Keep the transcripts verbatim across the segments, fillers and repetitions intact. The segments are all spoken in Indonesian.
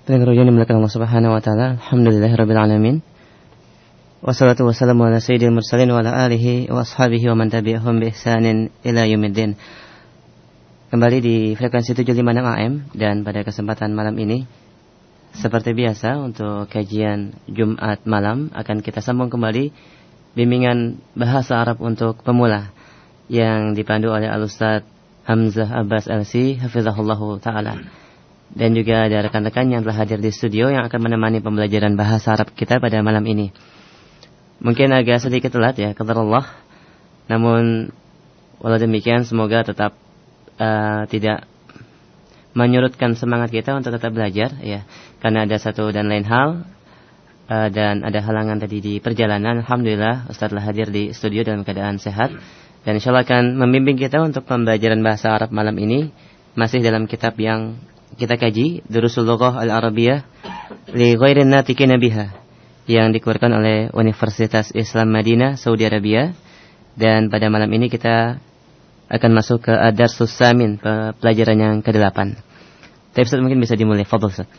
Pendengar yang dimuliakan Allah Subhanahu wa taala, alhamdulillahirabbil alamin. Wassalatu wassalamu ala sayyidil mursalin wa ala alihi wa ashabihi wa man tabi'ahum bi ihsanin ila yaumiddin. Kembali di frekuensi tujuh lima enam A M, dan pada kesempatan malam ini seperti biasa untuk kajian Jumat malam akan kita sambung kembali bimbingan bahasa Arab untuk pemula yang dipandu oleh Al-Ustaz Hamzah Abbas L C hafizahullahu taala. Dan juga ada rekan-rekan yang telah hadir di studio yang akan menemani pembelajaran bahasa Arab kita pada malam ini. Mungkin agak sedikit telat ya, qadarullah. Namun walau demikian semoga tetap uh, tidak menyurutkan semangat kita untuk tetap belajar ya. Karena ada satu dan lain hal uh, dan ada halangan tadi di perjalanan. Alhamdulillah Ustaz telah hadir di studio dalam keadaan sehat dan insyaallah akan membimbing kita untuk pembelajaran bahasa Arab malam ini masih dalam kitab yang kita kaji, Durusul Lughah Al-Arabiyah li Ghairin Natiqina Biha, yang dikeluarkan oleh Universitas Islam Madinah, Saudi Arabia. Dan pada malam ini kita akan masuk ke Ad-Darsus Samin, pelajaran yang kedelapan. Tapi Ustaz mungkin bisa dimulai, fadhil Ustaz.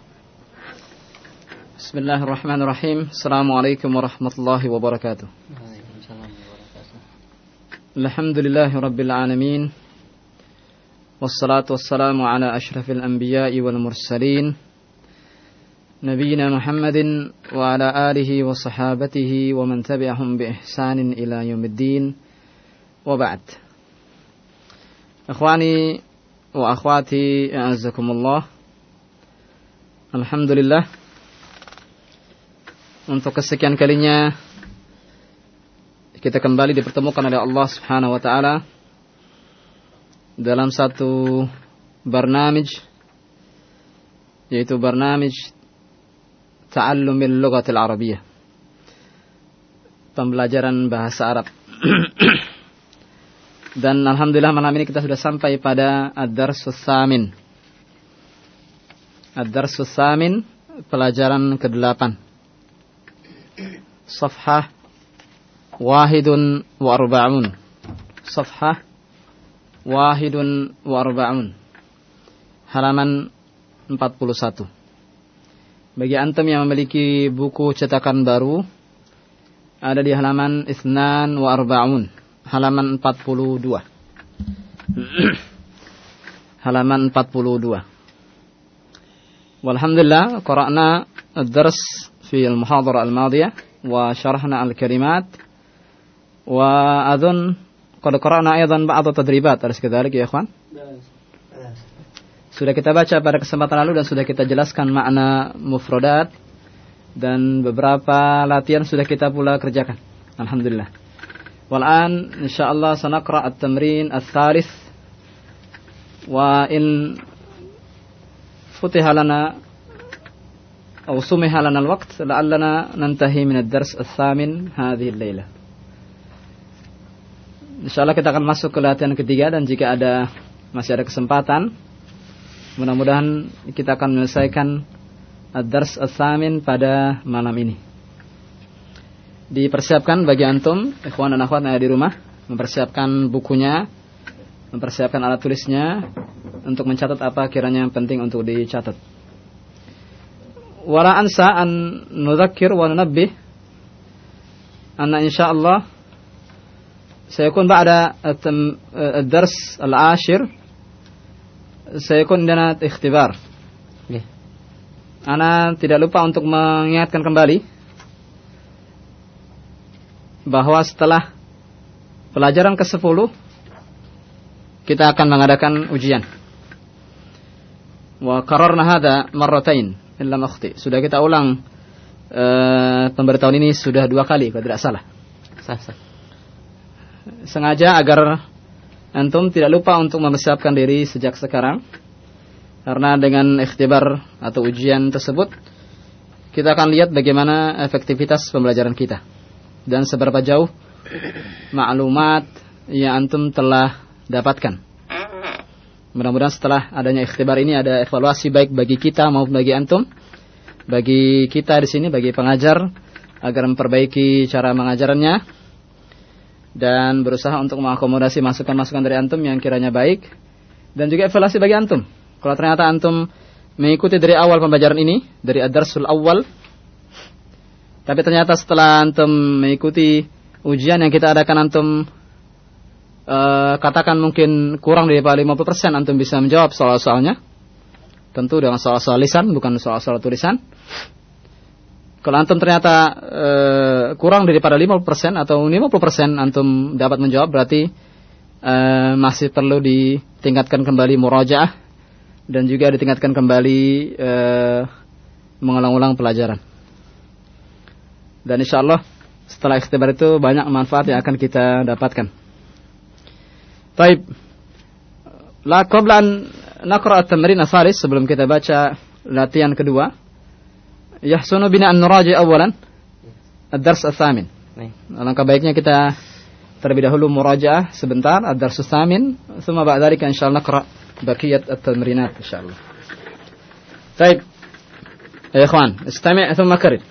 Bismillahirrahmanirrahim. Assalamualaikum warahmatullahi wabarakatuh. Waalaikumsalam warahmatullahi wabarakatuh. Alhamdulillahirabbil alamin. Wassalatu wassalamu ala asyrafil anbiya'i wal mursalin Nabiyyina Muhammadin wa ala alihi wa sahabatihi wa man tabi'ahum bi ihsanin ila yaumiddin. Wa ba'd. Ikhwani wa akhwati, a'azzakumullah. Alhamdulillah, untuk kesekian kalinya kita kembali dipertemukan oleh Allah Subhanahu wa taala dalam satu barnamij, yaitu barnamij Ta'allumil Lughatil Arabiyyah, pembelajaran bahasa Arab. Dan alhamdulillah malam ini kita sudah sampai pada Ad-Darsus Samin. Ad-Darsus Samin, pelajaran kedelapan. Safhah wahidun wa arba'un. Safhah wahidun wa arba'un, halaman empat puluh satu. Bagi antum yang memiliki buku cetakan baru, ada di halaman itsnan wa arba'un, halaman empat puluh dua. Halaman empat puluh dua. Walhamdulillah, qara'na ad-dars fi al-muhadharah al-madiyah wa syarahna al-kalimat wa adun qad qara'na aidan ba'd tadribat. Alis kadzalik ya ikhwan? Sudah kita baca pada kesempatan lalu dan sudah kita jelaskan makna mufradat, dan beberapa latihan sudah kita pula kerjakan. Alhamdulillah. Wal an insyaallah sanaqra at-tamrin ats-tsalits, wa in futiha lana aw sumiha lana al-waqt la'allana nantahi min ad-dars ats-tsamin hadhihi al-lailah. InsyaAllah kita akan masuk ke latihan ketiga, dan jika ada masih ada kesempatan, mudah-mudahan kita akan menyelesaikan ad-dars ats-tsamin pada malam ini. Dipersiapkan bagi antum, ikhwan dan akhwat yang ada di rumah, mempersiapkan bukunya, mempersiapkan alat tulisnya untuk mencatat apa kiranya yang penting untuk dicatat. Wala ansa an nudzakkir wa nunabbih anna insyaallah سيكون بعد الدرس العاشر سيكون عندنا اختبار. Ana tidak lupa untuk mengingatkan kembali bahwa setelah pelajaran kesepuluh kita akan mengadakan ujian. Wa qararna hadha marratain illa makhti. Sudah kita ulang uh, pemberitahuan ini sudah dua kali kalau tidak salah. Sah, sah. Sengaja agar antum tidak lupa untuk mempersiapkan diri sejak sekarang, karena dengan ikhtibar atau ujian tersebut kita akan lihat bagaimana efektivitas pembelajaran kita dan seberapa jauh maklumat yang antum telah dapatkan. Mudah-mudahan setelah adanya ikhtibar ini ada evaluasi baik bagi kita maupun bagi antum, bagi kita di sini, bagi pengajar, agar memperbaiki cara mengajarannya dan berusaha untuk mengakomodasi masukan-masukan dari antum yang kiranya baik, dan juga evaluasi bagi antum. Kalau ternyata antum mengikuti dari awal pembelajaran ini, dari ad-darsul awal. Tapi ternyata setelah antum mengikuti ujian yang kita adakan, antum uh, katakan mungkin kurang daripada lima puluh persen antum bisa menjawab soal-soalnya. Tentu dengan soal-soal lisan, bukan soal-soal tulisan. Kalau antum ternyata uh, kurang daripada lima puluh persen atau lima puluh persen antum dapat menjawab, berarti uh, masih perlu ditingkatkan kembali murajaah dan juga ditingkatkan kembali uh, mengulang-ulang pelajaran. Dan insyaallah setelah ikhtibar itu banyak manfaat yang akan kita dapatkan. Baik. La qabla an naqra at-tamrin ats-tsalits, sebelum kita baca latihan kedua. Yahsunu bina an nuraji awalan ad-dars ats-tsamin. Alangkah baiknya kita terlebih dahulu murajaah sebentar ad-dars ats-tsamin, thumma ba'da dzalika insyaallah naqra baqiyat at-tamrinat insyaallah. Baik. Ya ikhwan, istami' thumma karrir.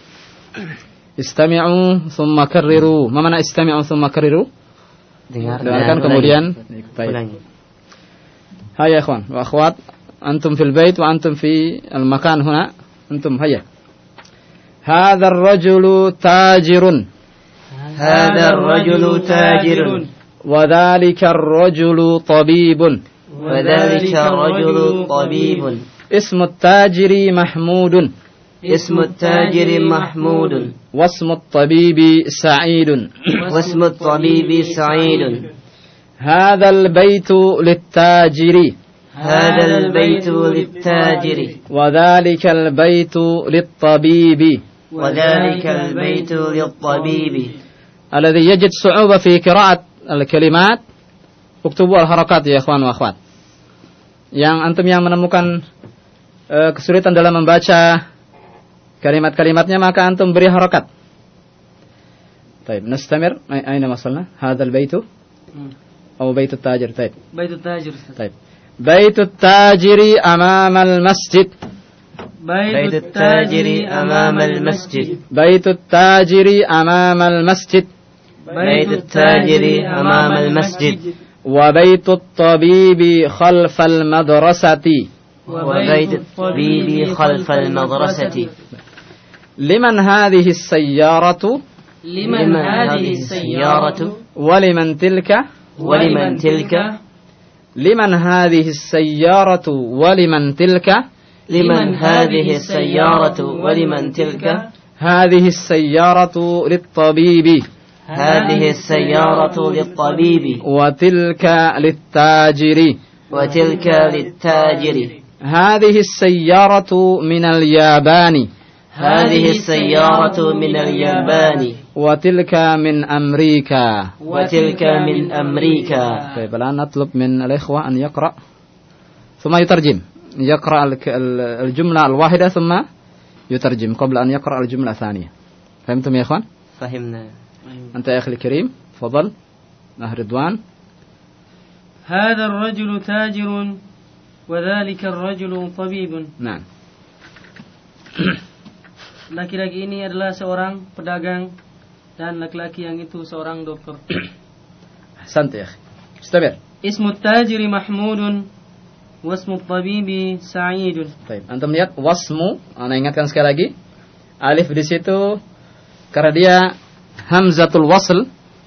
Istami'u thumma karriru. Ma mana istami'u thumma karriru? Dengarkan kemudian baik. Hai ya ikhwan wa akhwat, antum fil bait wa antum fi al-makan huna. Antum hayya. Hadha ar-rajulu tajirun. Hadha ar-rajulu tajirun. Wa dhalika ar-rajulu tabibun. Wa dhalika ar-rajulu tabibun. Ismu at-tajiri Mahmudun. اسم التاجر محمود واسم الطبيب سعيد واسم الطبيب سعيد هذا البيت للتاجر هذا البيت للتاجر وذلك البيت للطبيب وذلك البيت للطبيب الذي يجد صعوبة في قراءة الكلمات اكتبوا الحركات يا اخوان واخوات. Yang antum yang menemukan uh, kesulitan dalam membaca kalimat-kalimatnya, maka antum beri harakat. Baik, nastamir. Aina wasalna? Hadzal baitu atau baitut tajir? Baik. Baitut tajir. Baik. Baitut tajiri amama al-masjid. Baitut tajiri amama al-masjid. Baitut tajiri amama al-masjid. Baitut tajiri amama al-masjid. Wa baitut tabibi khalfa al-madrasati. Wa baitut tabibi khalfa al-madrasati. لمن هذه السيارة لمن هذه السيارة ولمن تلك ولمن تلك لمن هذه السيارة ولمن تلك لمن هذه السيارة ولمن تلك هذه السيارة للطبيب هذه السيارة للطبيب وتلك للتاجر وتلك للتاجر هذه السيارة من اليابان هذه السيارة من اليابان وتلك من أمريكا وتلك من أمريكا. طيب الآن نطلب من الإخوة أن يقرأ ثم يترجم. يقرأ الجملة الواحدة ثم يترجم قبل أن يقرأ الجملة الثانية. فهمتم يا إخوان؟ فهمنا. أنت يا أخي الكريم تفضل. رضوان. هذا الرجل تاجر وذلك الرجل طبيب. نعم. Laki-laki ini adalah seorang pedagang dan laki-laki yang itu seorang dokter. Ahsant ya akhi. Istamir. Ismu tajiri Mahmudun wasmu tabibi Sa'idun. Baik, antum lihat wasmu, ana ingatkan sekali lagi. Alif di situ karena dia hamzatul wasl.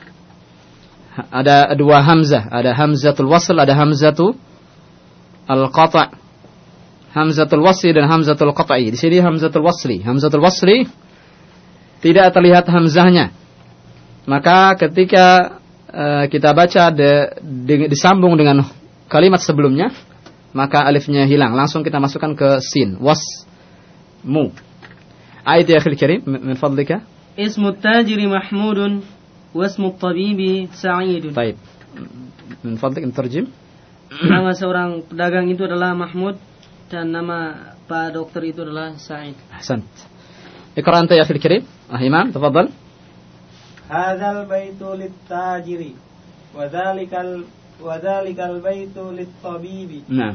Ada dua hamzah, ada hamzatul wasl, ada hamzatu al-qata'. Hamzatul wasli dan hamzatul qat'i. Di sini hamzatul wasli. Hamzatul wasli tidak terlihat hamzahnya. Maka ketika uh, kita baca de, de, disambung dengan kalimat sebelumnya, maka alifnya hilang. Langsung kita masukkan ke sin. Wasmu. Ayat ya akhil karim min fadlika. Ismu tajiri Mahmudun wasmu tabibi Sa'idun. Baik. Min fadlik terjem. Nama seorang pedagang itu adalah Mahmud dan nama Pak dokter itu adalah Sa'id. Ahsant. Iqra anta ya akhil karim. Ah Imam, tafadhal. Hadzal baitu lit-tajiri wa dzalikal wa dzalikal baitu lit-tabibi. Naam.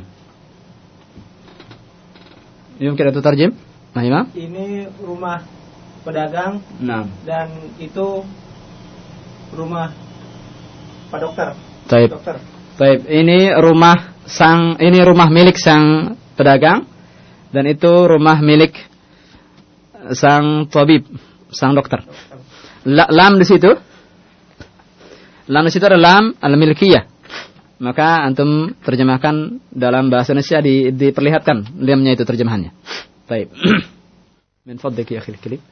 Yumkin an tutarjim? Ah Imam? Ini rumah pedagang. Naam. Dan itu rumah Pak dokter. Baik. Dokter. Baik, ini rumah sang ini rumah milik sang pedagang Dan itu rumah milik sang tabib, sang dokter. La, lam di situ. Lam di situ ada lam al-milkiyah. Maka antum terjemahkan dalam bahasa Indonesia di, diperlihatkan lamnya itu terjemahannya. Baik. Min fadlik ya akhil kilim.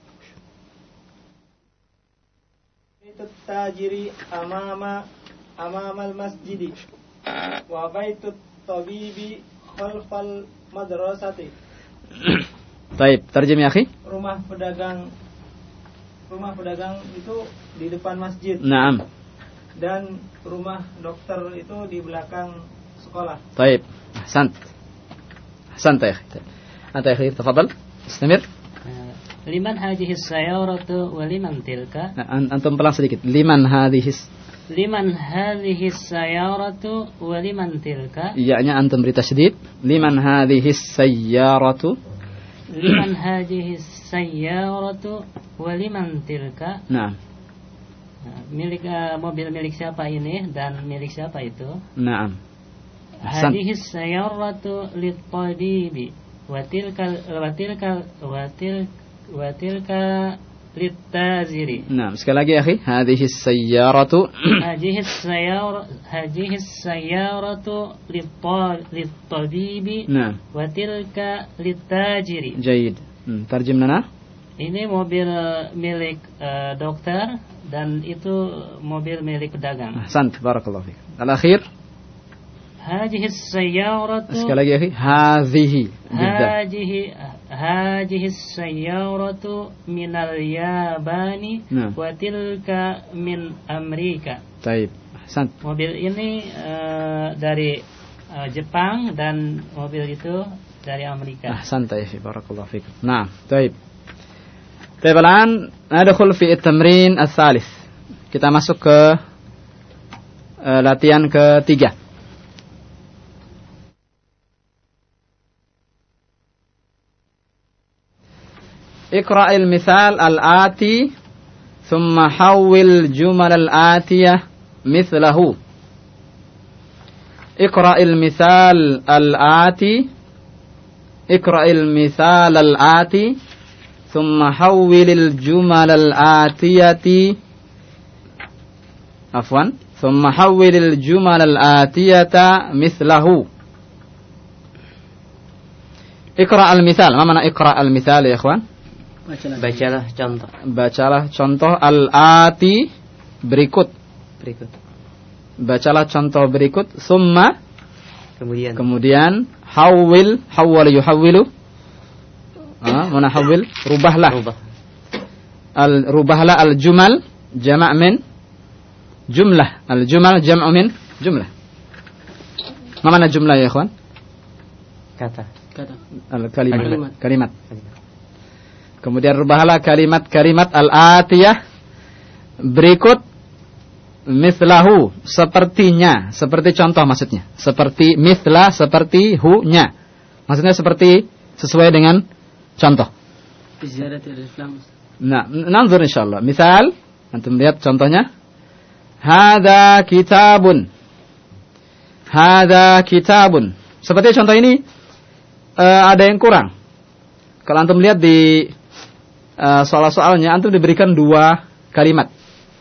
Baitut tajiri amama amamal masjidi wa baitut tabibi khalfal madrasati. Baik, terjemah ya akhi. Rumah pedagang rumah pedagang itu di depan masjid. Naam. Dan rumah dokter itu di belakang sekolah. Baik. Ahsant. Ahsant ya akhi. Anta ya akhi, tafadhal. Istamir. Liman hadhihi as-sayyaratu wa liman tilka? Antum pelan sedikit. Liman hadhihi Liman hadhihi as-sayyaratu wa liman tilka? Iya-nya antum beri tasydid. Liman hadhihi as-sayyaratu? Liman hadhihi as-sayyaratu wa liman tilka? Naam. Milik uh, mobil milik siapa ini dan milik siapa itu? Naam. Hadhihi as-sayyaratu lit-tabibi wa tilka wa tilka wa tilka wa tilka lit-tajiri. Naam, sekali lagi ya akhi. Hadhihi as-sayyaratu hadhihi as-sayyaratu hadhihi as-sayyaratu lit-tabibi Naam. wa tilka lit-tajiri. Jayyid. Hmm, tarjim lana. Ini mobil milik uh, dokter dan itu mobil milik pedagang. Ahsant, barakallahu fiik. Al-akhir. Hadhihi as-sayyaratu. Sekali lagi akhi. Hadhihi. Hadhihi hadhihi as-sayyaratu min al-Yabani nah. wa tilka min Amerika. Baik. Ahsant. Mobil ini uh, dari uh, Jepang dan mobil itu dari Amerika. Ahsant ya akhi, barakallahu fiik. Nah, baik. Baik, الآن ندخل في التمرين الثالث. Kita masuk ke uh, latihan ketiga. اقرأ المثال الآتي ثم حول الجمل الآتية مثله. اقرأ المثال الآتي اقرأ المثال الآتي ثم حول الجمل الآتية عفوا ثم حول الجمل الآتية مثله. اقرأ المثال. ما معنى اقرأ المثال يا إخوان؟ Bacalah contoh. Bacalah contoh al-ati berikut. Berikut. Bacalah contoh berikut. Summa. Kemudian. Kemudian. Hawil. Hawwal yuhawwilu. Ah, mana hawil? Rubahlah. Rubah. Al rubahlah al-jumal. Jama' min. Jumlah. Al-jumal jam'u min. Jumlah. Mana jumlah ya ikhwan? Kata. Kata. Al-kalimat. Kalimat. Kalimat. Kemudian rubahlah kalimat-kalimat al-atiyah berikut mislahu, sepertinya, seperti contoh maksudnya. Seperti mislah, seperti hu-nya. Maksudnya seperti sesuai dengan contoh. Nah, nanzur insyaallah. Misal, antum lihat contohnya. Hadza kitabun. Hadza kitabun. Seperti contoh ini uh, ada yang kurang. Kalau antum lihat di Uh, soal-soalnya antum diberikan dua kalimat.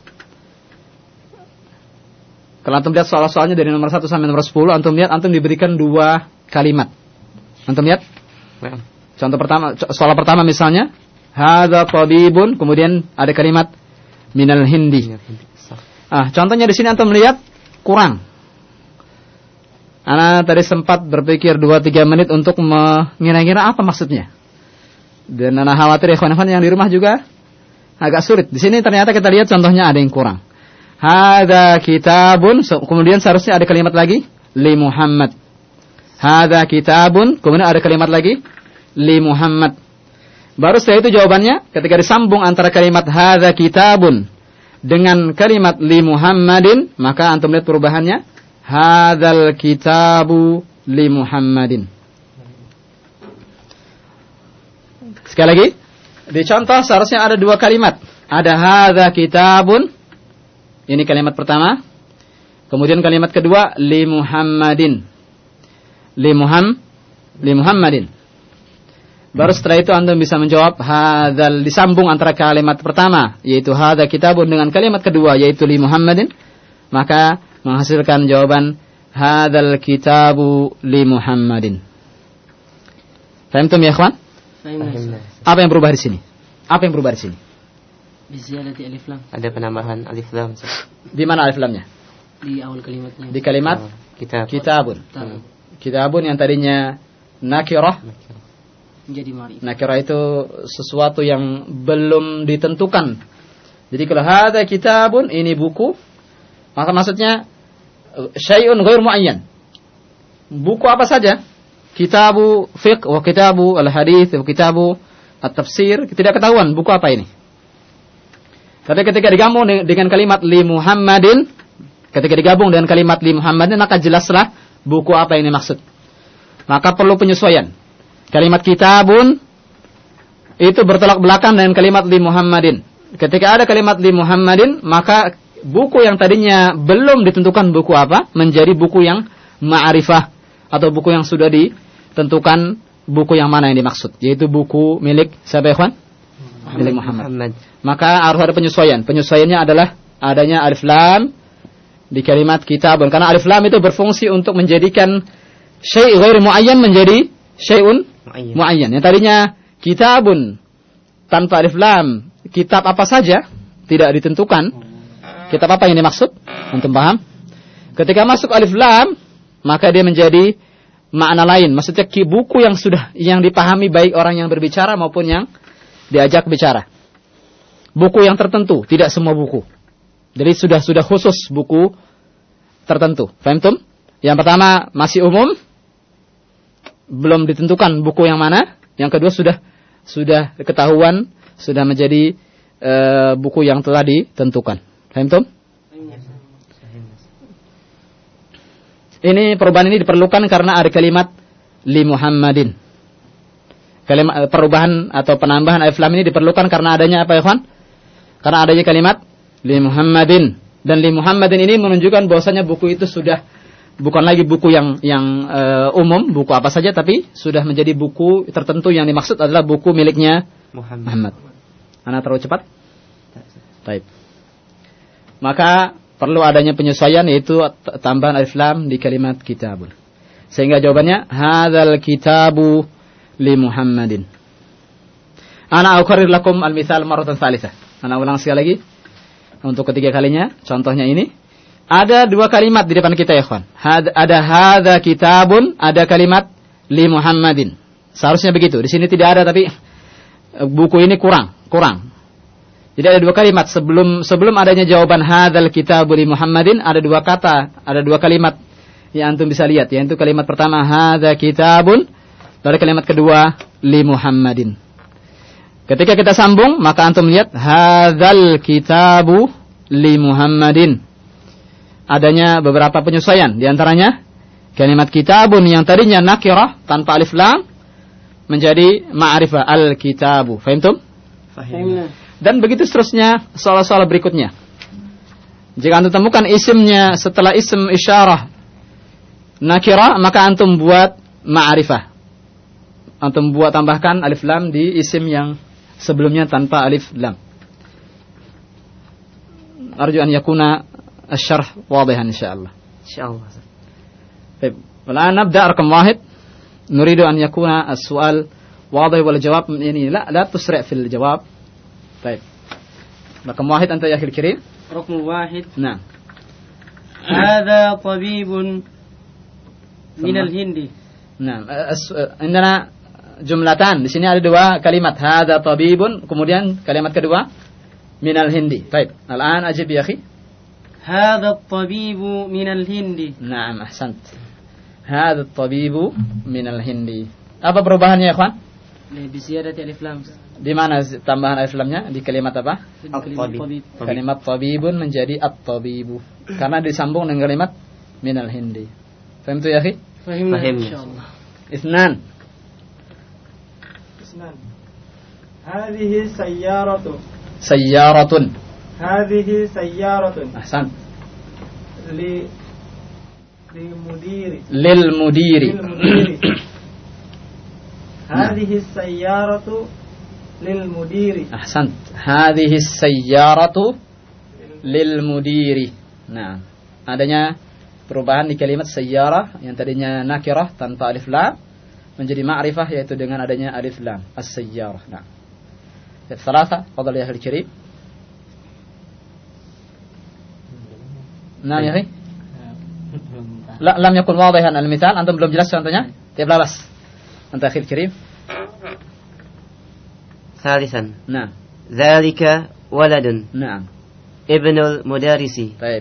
Kalau antum lihat soal-soalnya dari nomor satu sampai nomor sepuluh, antum lihat antum diberikan dua kalimat. Antum lihat? Well. Contoh pertama, soal pertama misalnya, hadza tabibun, kemudian ada kalimat minal hindi. Ah, contohnya di sini antum lihat kurang. Ana tadi sempat berpikir dua tiga menit untuk mengira-ngira apa maksudnya. Dan ana khawatir ikhwan-ikhwan yang di rumah juga agak sulit. Di sini ternyata kita lihat contohnya ada yang kurang. Hadza kitabun, kemudian seharusnya ada kalimat lagi li Muhammad. Hadza kitabun, kemudian ada kalimat lagi li Muhammad. Baru setelah itu jawabannya ketika disambung antara kalimat hadza kitabun dengan kalimat li Muhammadin, maka antum lihat perubahannya. Hadzal kitabu li Muhammadin. Sekali lagi, di contoh seharusnya ada dua kalimat. Ada hadza kitabun. Ini kalimat pertama. Kemudian kalimat kedua li Muhammadin. Li Muham li Muhammadin. Baru setelah itu antum bisa menjawab hadzal, disambung antara kalimat pertama yaitu hadza kitabun dengan kalimat kedua yaitu li Muhammadin, maka menghasilkan jawaban hadzal kitabu li Muhammadin. Fahimtum ya ikhwan? Fahimna. Apa yang berubah di sini? Apa yang berubah di sini? Biziyadati alif lam. Ada penambahan alif lam. Di mana alif lamnya? Di awal kalimatnya. Di kalimat Oh, kitab. kitabun. Hmm. Kitabun yang tadinya nakirah. Menjadi ma'rifah. Nakirah itu sesuatu yang belum ditentukan. Jadi kalau hadza kitabun, ini buku, maka maksudnya syai'un ghair muayyan. Buku apa saja? Kitabu fiqh wa kitabu al-hadits wa kitabu at-tafsir, tidak ketahuan buku apa ini. Tapi ketika digabung dengan kalimat li Muhammadin, ketika digabung dengan kalimat li Muhammadin, maka jelaslah buku apa ini maksud. Maka perlu penyesuaian. Kalimat kitabun itu bertolak belakang dengan kalimat li Muhammadin. Ketika ada kalimat li Muhammadin, maka buku yang tadinya belum ditentukan buku apa, menjadi buku yang ma'rifah atau buku yang sudah ditentukan buku yang mana yang dimaksud, yaitu buku milik siapa ikhwan? Milik Muhammad. Muhammad. Maka harus ada penyesuaian. Penyesuaiannya adalah adanya alif lam di kalimat kitabun, karena alif lam itu berfungsi untuk menjadikan syai' ghair muayyan menjadi syai'un muayyan. Yang tadinya kitabun tanpa alif lam, kitab apa saja, tidak ditentukan. Kitab apa yang dimaksud? Antum paham? Ketika masuk alif lam, maka dia menjadi makna lain. Maksudnya buku yang sudah yang dipahami baik orang yang berbicara maupun yang diajak bicara. Buku yang tertentu, tidak semua buku. Jadi sudah sudah khusus buku tertentu. Fahimtum? Yang pertama masih umum, belum ditentukan buku yang mana. Yang kedua sudah sudah ketahuan, sudah menjadi e, buku yang telah ditentukan. Fahimtum? Ini perubahan ini diperlukan karena ada kalimat li Muhammadin. Kalimat perubahan atau penambahan alif lam ini diperlukan karena adanya apa ya, kawan? Karena adanya kalimat li Muhammadin, dan li Muhammadin ini menunjukkan bahwasanya buku itu sudah bukan lagi buku yang yang uh, umum, buku apa saja, tapi sudah menjadi buku tertentu yang dimaksud adalah buku miliknya Muhammad. Muhammad. Ana terlalu cepat? Baik. Maka perlu adanya penyesuaian, yaitu tambahan alif lam di kalimat kitabun. Sehingga jawabannya hadzal kitabu li Muhammadin. Ana ukarrir lakum al-mithal marratan tsalitsah. Ana ulang sekali lagi untuk ketiga kalinya. Contohnya ini. Ada dua kalimat di depan kita ya kawan. Ada hadza kitabun, ada kalimat li Muhammadin. Seharusnya begitu. Di sini tidak ada, tapi buku ini kurang, kurang. Jadi ada dua kalimat sebelum sebelum adanya jawaban hadzal kitabu li Muhammadin, ada dua kata, ada dua kalimat yang antum bisa lihat, yaitu kalimat pertama hadza kitabun, lalu kalimat kedua li Muhammadin. Ketika kita sambung, maka antum lihat hadzal kitabu li Muhammadin. Adanya beberapa penyesuaian, di antaranya kalimat kitabun yang tadinya nakirah tanpa alif lam menjadi ma'rifah al-kitabu. Fahimtum? Fahim. Dan begitu seterusnya soal-soal berikutnya. Jika antum temukan isimnya setelah isim isyarah nakirah, maka antum buat ma'rifah. Antum buat tambahkan alif lam di isim yang sebelumnya tanpa alif lam. Arju an yakuna الشرح واضحا إن شاء الله. إن شاء الله. طيب والآن نبدأ رقم واحد. نريد أن يكون السؤال واضح والجواب يعني لا لا تسرع في الجواب. طيب رقم واحد أنت يا أخي الكريم. رقم واحد. نعم. هذا طبيب من الهند. نعم. عندنا جملتان. Di sini ada dua kalimat. هذا طبيب, kemudian kalimat kedua من الهند. طيب الآن أجب يا أخي. هذا الطبيب من الهند. نعم أحسنت. هذا الطبيب من الهند. Apa perubahannya ya kawan? بزيادة ألف لام. Di mana tambahan alif lamnya? Di kalimat apa? At-tabib. Kalimat tabibun menjadi at-tabibu. Karena disambung dengan kalimat min al-hindi. Faham tu ya akhi? Fahimna insyaallah. Itsnan. Itsnan. Hadhihi sayyaratun. Sayyaratun. Hadhihi sayyaratun. Ahsan. Li li mudiri. Lil mudiri. Lil mudiri. Hadhihi sayyaratu lil mudiri. Ahsant. Hadhihi sayyaratu lil mudiri. Nah, adanya perubahan di kalimat sayyarah yang tadinya nakirah tanpa alif lam menjadi ma'rifah yaitu dengan adanya alif lam as-sayyarah. Nah. Salasa, fadhal ya akhi karim. Nah, ya akhi. La lam yakun wadihan al-mithal, antum belum jelas contohnya? Tiap labas. Anta akhi karim. ثالثا Nah. ذلك ولد Nah. ابن المدرس Baik.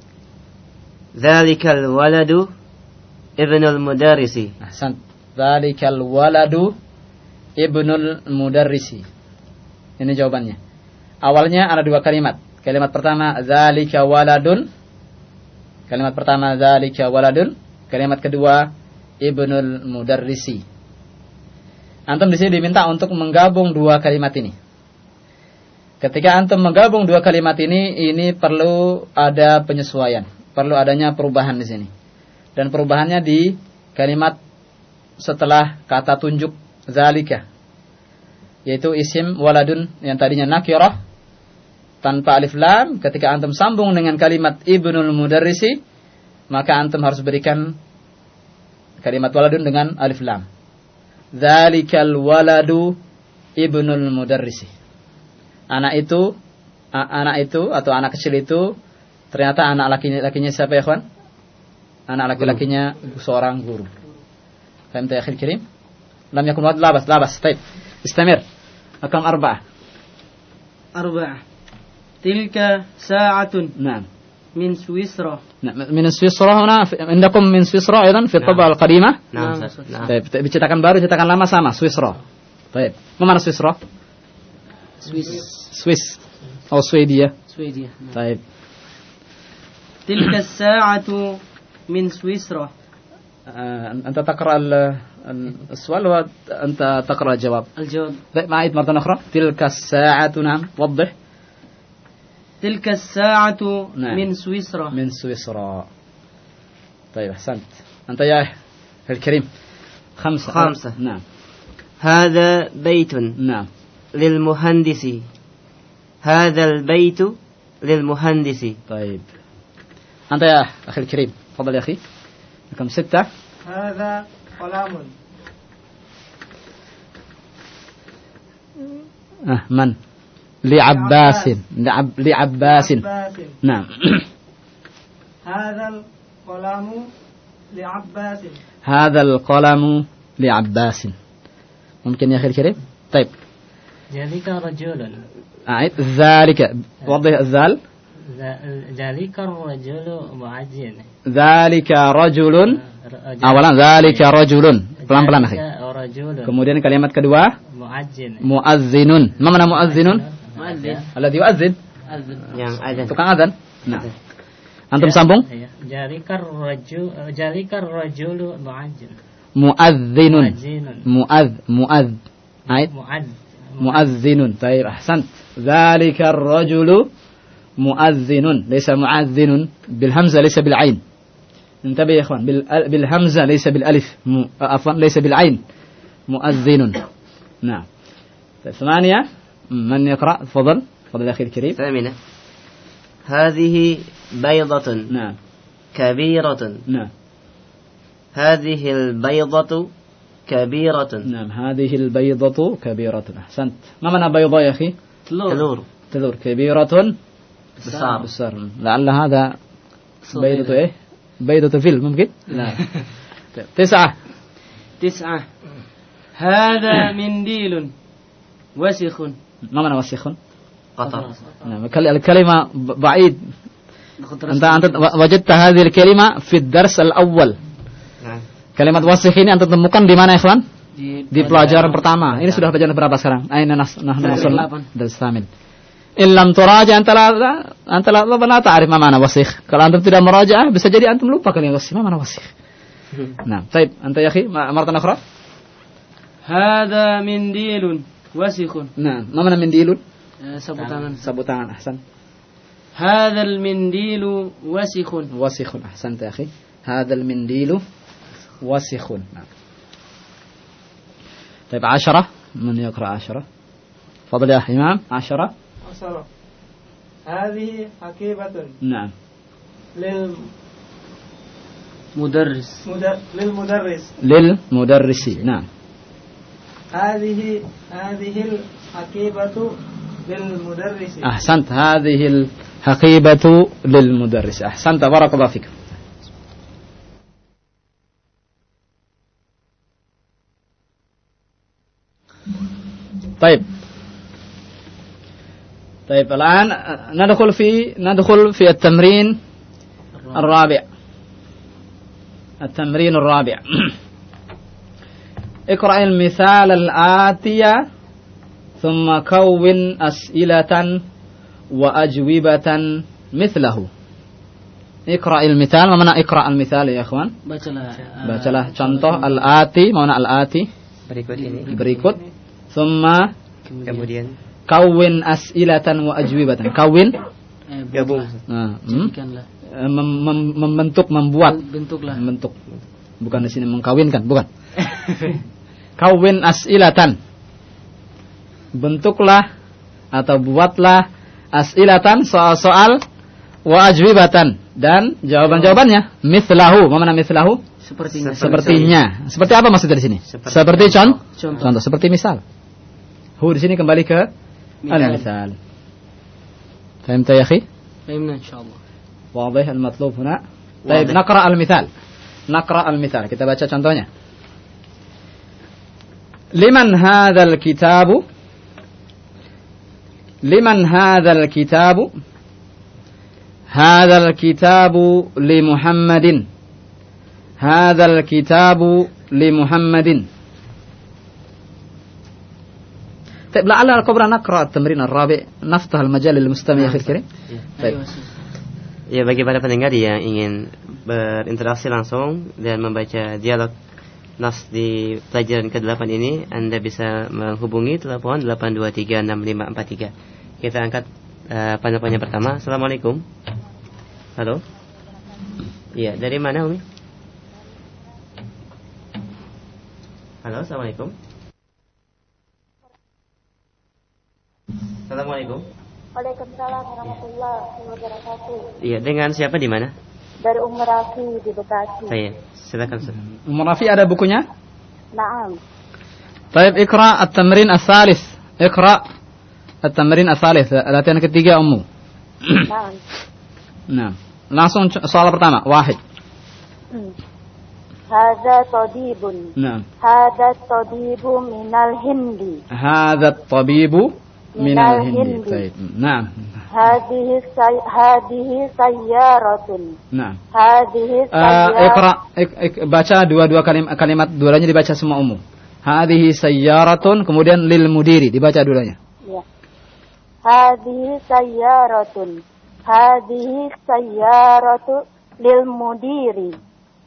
ذلك الولد ابن المدرس. Ahsan. Dzalikal waladu ibnul mudarrisi. Ini jawabannya. Awalnya ada dua kalimat. Kalimat pertama dzalika waladun. Kalimat pertama dzalika waladun. Kalimat kedua ibnul mudarrisi. Antum di sini diminta untuk menggabung dua kalimat ini. Ketika antum menggabung dua kalimat ini, ini perlu ada penyesuaian, perlu adanya perubahan di sini. Dan perubahannya di kalimat setelah kata tunjuk zalika, yaitu isim waladun yang tadinya nakirah tanpa alif lam, ketika antum sambung dengan kalimat ibnul mudarrisi, maka antum harus berikan kalimat waladun dengan alif lam. Zalikal waladu ibnul mudarrisi. Anak itu, anak itu atau anak kecil itu ternyata anak laki-lakinya siapa ya kawan? Anak laki-lakinya seorang guru. فهمت يا أخي الكريم؟ لم يكن واد لا بس لا بس طيب استمر. رقم أربعة. أربعة. تلك ساعة نعم. من سويسرا. نعم. من سويسرا هنا عندكم من سويسرا أيضا في الطبعة القديمة. نعم. طيب بتتكلم بارو تتكلم لما sama سويسرا. طيب ما معنى سويسرا؟ سويس. سويس أو سويدية. سويدية. طيب. تلك الساعة من سويسرا. أنت تقرأ السؤال وأنت تقرأ الجواب. الجواب. طيب ما أعيد مرة أخرى. تلك الساعة نعم وضح. تلك الساعة نعم. من سويسرا. من سويسرا. طيب أحسنت. أنت يا الكريم. خمسة. خمسة. نعم. هذا بيت نعم. للمهندس. هذا البيت للمهندس. طيب. أنت يا أخي الكريم. تفضل يا أخي. رقم ستة. هذا قلم. آه من؟ لعباس. لعب لعباس. نعم. هذا القلم لعباس. هذا القلم لعباس. ممكن يا أخي الكريم؟ طيب. ذلك رجل. أعيد. ذلك. وضح الذال. ذلك الرجل معجن. ذلك رجل. Awalan zalika rajulun. Pelan-pelan akhi. Kemudian kalimat kedua muadzin. Muazzinun. Ma mana muazzinun? Muadzin. Alladhi yuazzin. Yang azan. Tukang azan. Nah. Antum sambung? Zalikar rajul zalikar rajulu muadzin. Muazzinun. Muaz muaz. Ait. Muaz. Muazzinun. Baik, ahsan. Zalikar rajulu muazzinun. Laysa muazzinun bil hamzah laysa bil ain. انتبه يا اخوان بالهمزه ليس بالالف عفوا ليس بالعين مؤذن نعم ثمانية من يقرأ تفضل تفضل اخي الكريم ثامنة هذه بيضة نعم كبيرة نعم هذه البيضة كبيرة نعم هذه البيضة كبيرة أحسنت ما معنى بيضة يا أخي تلور تلور كبيرة بصار بصار لعل هذا بيضة إيه بيضة فيل ممكن لا. تسعة تسعة هذا منديل وسخ. ما معنى وسخ؟ قطر. نعم الكلمة بعيد. أنت أنت وجدت هذه الكلمة في الدرس الأول. نعم. Kalimat wasih ini antum temukan di mana, ikhwan? Di, di pelajaran pertama. Ini sudah pelajaran berapa sekarang? Aina nas nahnu wasal dal samin. Illam turaja anta la anta la la ta'rif ma ma'na wasikh. Kalau antum tidak merajaah bisa jadi antum lupa kalimat wasikh. Ma ma'na wasikh? Nah, baik, anta ya akhi, maratan ukhra. Hadza mindilun wasikhun. Nah, ma ma'na mindilun? Sabu tangan. Sabu tangan, ahsan. Hadza al-mindilu wasikhun. Wasikhun, ahsanta ya akhi. Hadza al-mindilu wasikhun. Nah. طيب عشرة من يقرأ عشرة فضل يا إمام عشرة عشرة هذه حقيبة نعم مدرس للمدر... للمدرس للمدرس نعم هذه هذه الحقيبة للمدرس أحسنت هذه الحقيبة للمدرس أحسنت بارك الله فيك طيب طيب الآن ندخل في ندخل في التمرين الرابع التمرين الرابع اقرأ المثال الآتي ثم كون أسئلة وأجوبة مثله. اقرأ المثال. ما معنى اقرأ المثال يا أخوان؟ Bacalah. Bacalah contoh al-ati. Mana al-ati? Berikut ini. Berikut. Thumma Kemudian kawin as'ilatan wa ajwibatan. Kawin Eh, gabung. nah, hmm? Jadikanlah. Mem- mem- membentuk, membuat. Bentuklah. Membentuk. Bukan di sini mengkawinkan, bukan. Kawin as'ilatan. Bentuklah atau buatlah as'ilatan soal-soal wa ajwibatan dan jawaban-jawabannya. Mithlahu. Apa makna mithlahu? Sepertinya. Sepertinya. Seperti apa maksudnya di sini? Seperti, Seperti con- Contoh. contoh. Seperti misal. Hu di sini kembali ke al-misal. فهمت يا أخي؟ فهمنا إن شاء الله. واضح المطلوب هنا. طيب نقرأ المثال. نقرأ المثال. Kita baca contohnya. لمن هذا الكتاب؟ لمن هذا الكتاب؟ هذا الكتاب لمحمد. هذا الكتاب لمحمد. طيب لعل الكبرى نقرأ التمرين الرابع نفتح المجال للمستمع أخي الكريم. طيب. Ya, bagi para pendengar yang ingin berinteraksi langsung dan membaca dialog nas di pelajaran kedelapan ini, Anda bisa menghubungi telepon delapan dua tiga enam lima empat tiga. Kita angkat uh, panel yang pertama. Assalamualaikum. Halo. Iya, dari mana Umi? Halo, Assalamualaikum. Assalamualaikum. Waalaikumsalam warahmatullahi wabarakatuh. Iya, dengan siapa di mana? Dari Ummu Rafi di Bekasi. Saya, silakan. Ummu Rafi ada bukunya? Naam. طيب اقرأ التمرين الثالث. اقرأ التمرين الثالث. latihan ketiga Ummu. Naam. Nah, langsung soal pertama. Wahid. Hmm. Hadza tabibun. Nah. Hadza tabibu minal Hindi. هذا الطبيب من من الهند. الهند. طيب نعم. هذه سي... هذه سيارة. نعم. هذه Uh, سيارة. اقرأ ik, ik, baca dua-dua kalimat, kalimat dua-duanya dibaca semua umum. Hadhihi sayyaratun, kemudian lil mudiri dibaca dua-duanya. Ya. Hadhihi sayyaratun. Hadhihi sayyaratu lil mudiri.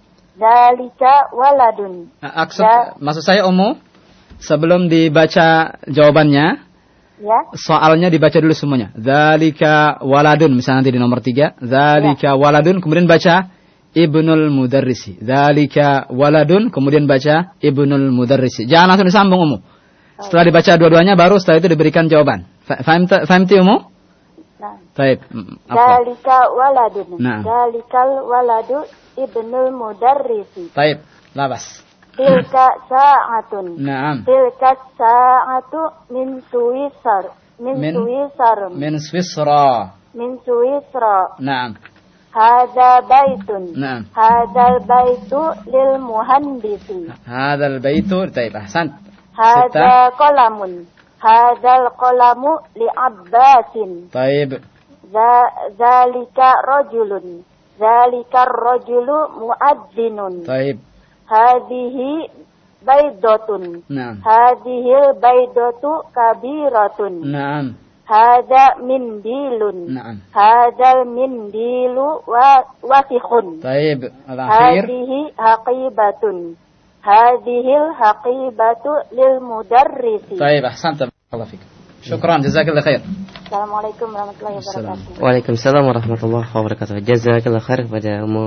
Dalika waladun. Uh, aksud, maksud saya umum sebelum dibaca jawabannya, Ya. soalnya dibaca dulu semuanya. Dzalika waladun, misalnya nanti di nomor tiga. Dzalika waladun, kemudian baca Ibnul Mudarrisi. Dzalika waladun, kemudian baca Ibnul Mudarrisi. Jangan langsung disambung umum. Setelah dibaca dua-duanya, baru setelah itu diberikan jawaban. Fahimti umum? Nah. Baik. Dzalika waladun. Nah. Dzalikal waladu Ibnul Mudarrisi. Baik. Labas. Tilka sa'atun. Naam. Tilka sa'atu min Suwisar. Min, Min- Suwisar. Min Swisra. Min Suwisra. Naam. Hadza baitun. Naam. Hadzal baitu lil muhandisi. Hadzal baitu. Baik, ahsan. Hadza qalamun. Hadzal qalamu li Abbasin. Baik. Za- Zalika rajulun. Zalika rajulu muadzzinun. Baik. Hadhihi baidatun. Naam. Hadhil baidatu kabiratun. Naam. Hadza mindilun. Naam. Hadzal mindilu wa wasikhun. Baik. Al-akhir. Hadhihi haqibatun. Hadhil haqibatu lil mudarrisi. طيب أحسنت الله فيك شكرا جزاك الله خير. Assalamualaikum warahmatullahi wabarakatuh. Waalaikumsalam warahmatullahi wabarakatuh. Jazakallah khair kepada Ummu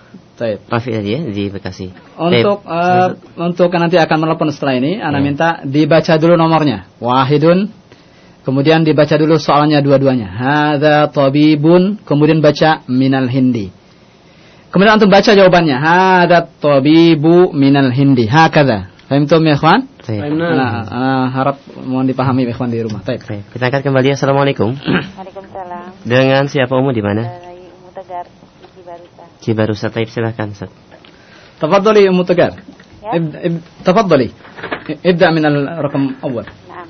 Taib. Rafi tadi ya di Bekasi. Untuk uh, untuk nanti akan menelpon setelah ini, Ana minta dibaca dulu nomornya. Wahidun. Kemudian dibaca dulu soalnya dua-duanya. Hadza tabibun, kemudian baca minal hindi. Kemudian antum baca jawabannya. Hadza tabibu minal hindi. Hakadha. Fahimtum ya ikhwan? Nah, uh, harap mohon dipahami ikhwan di rumah. Baik. Kita angkat kembali. Assalamualaikum. Waalaikumsalam. Dengan siapa Umu di mana? Dari Umu Tegar, di Cibarusa. Cibarusa. Taib, silakan Ustaz. Tafadhali Ummu Tegar. Ya. Tafadhali. Ibda min al-raqam awwal. Naam.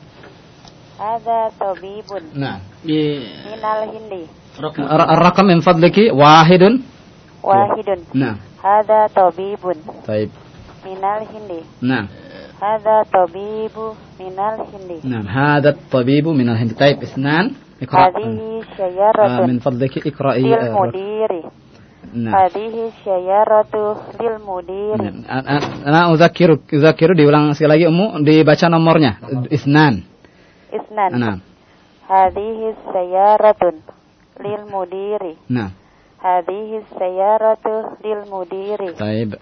Hadza tabibun. Naam. Minal hindi. الرقم من فضلك واحد. Wahidun. نعم. Hadza tabibun. طيب. Minal hindi. نعم. Hadza tabibu minal hindi. نعم. هذا الطبيب من الهند. طيب اثنان. اقرأ. Hadihi syayaratun. من فضلك اقرأي. Lil mudiri. نعم. Hadihi syayaratu lil mudiri. أنا أذكرك أذكر diulang sekali lagi Ummu, dibaca nomornya. اثنان. Isnan. نعم. Hadihi syayaratun lil mudiri. نعم. Hadihi syayaratu lil mudiri. طيب.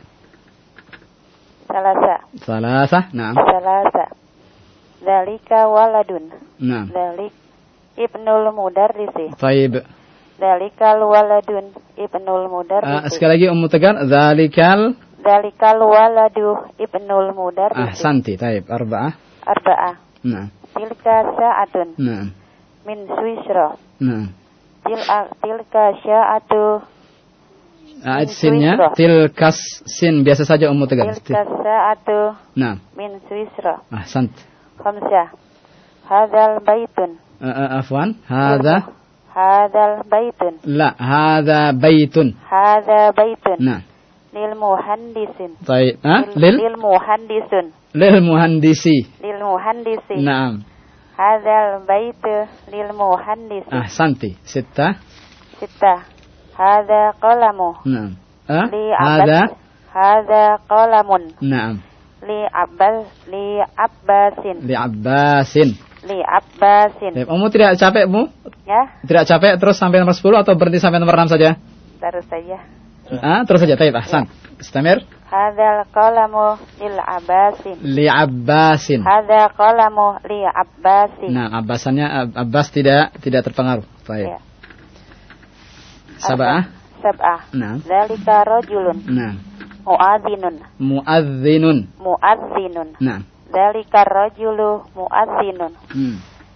Salasa. ثلاثة. نعم. Salasa. Dalika waladun. نعم. Dalik ibnul mudarrisi. طيب. Dalikal waladun ibnul آه mudarrisi. sekali lagi Ummu Tegar. ذلك ال Dalikal waladu ibnul mudarrisi. أحسنتي. طيب. أربعة. Arba'ah. نعم. Tilka sa'atun نعم. min Swisra. نعم. Tilka tilka sya'atu Ayat sinnya tilkas sin biasa saja Ummu Tegar. tilka sa'atu Nah. min Swisra. Ahsant. Khamsah. Hadzal baitun. Uh, uh, afwan. Hadza. Hadzal baitun. La. Hadza baitun. Hadza baitun. Nah. Lil muhandisin. Baik. Ah? Lil, Lil. lil muhandisun. Lil muhandisi. Lil muhandisi. Naam. Hadzal baitu lil muhandisi. Ahsanti. Sitta. Sittah. Hadza qalamu. Naam. Ah? Li Hadza. Abbas. Hadza qalamun. Naam. Li Abbas. Li Abbasin. Li Abbasin. Li Abbasin. Baik. Ummu tidak capek, Bu? Ya, Tidak capek terus sampai nomor sepuluh atau berhenti sampai nomor enam saja? terus saja. Ah, terus saja. Baik, ahsan. Istamir. Hadzal qalamu lil Abbasin. Li Abbasin. Hadza qalamu li Abbasin. Nah, Abbasannya Abbas tidak tidak terpengaruh. Baik. Ya. Sab'ah. Sab'ah. Nah. Dzalika rajulun Nah. muadzinun. Muadzinun. Muadzinun. Nah. Dzalika rajulu muadzinun. Hmm.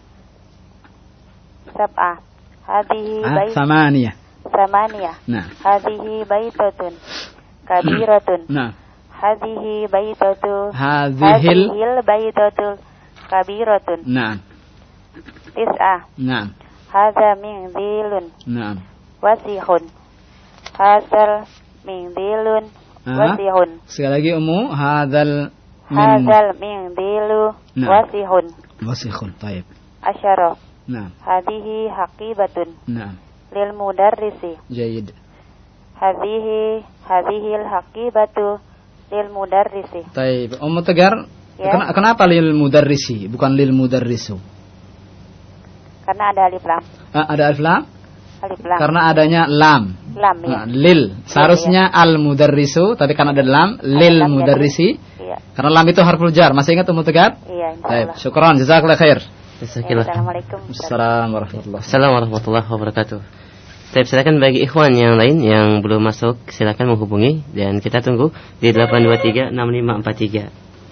Sab'ah. Hadhihi Ah, bait samaniyah. samaniyah. Nah. Hadhihi baitatun kabiratun. Nah. Hadhihi baitatu Hadhil. hadhil baitatu kabiratun. Nah. Tis'ah. Nah. Hadza min dhilun Nah. wasihun. Hasal min dhilun Ah. wasihun. Sekali lagi Ummu, hadzal min Hazal min dhilu Nah. wasihun. wasikhun. Taib. Asyara. Nah. Hadhihi haqibatun Nah. lil mudarrisi. Jayyid. Hadhihi hadhil haqibatu lil mudarrisi. Taib. Ummu Tegar, Ya. ken- kenapa lil mudarrisi bukan lil mudarrisu? Karena ada alif lam. Ah, ada alif lam? Alif lam. Karena adanya lam. Lam ya. Nah, lil. Seharusnya al mudarrisu, tapi karena ada lam, lil lam, mudarrisi. Iya. Karena lam itu harful jar. Masih ingat Ummu Tegar? Iya, Baik, insyaallah. syukran, jazakallahu khair. Ya, Assalamualaikum. Assalamualaikum warahmatullahi Assalamualaikum warahmatullahi wabarakatuh. Baik, silakan bagi ikhwan yang lain yang belum masuk, silakan menghubungi dan kita tunggu di delapan dua tiga enam lima empat tiga.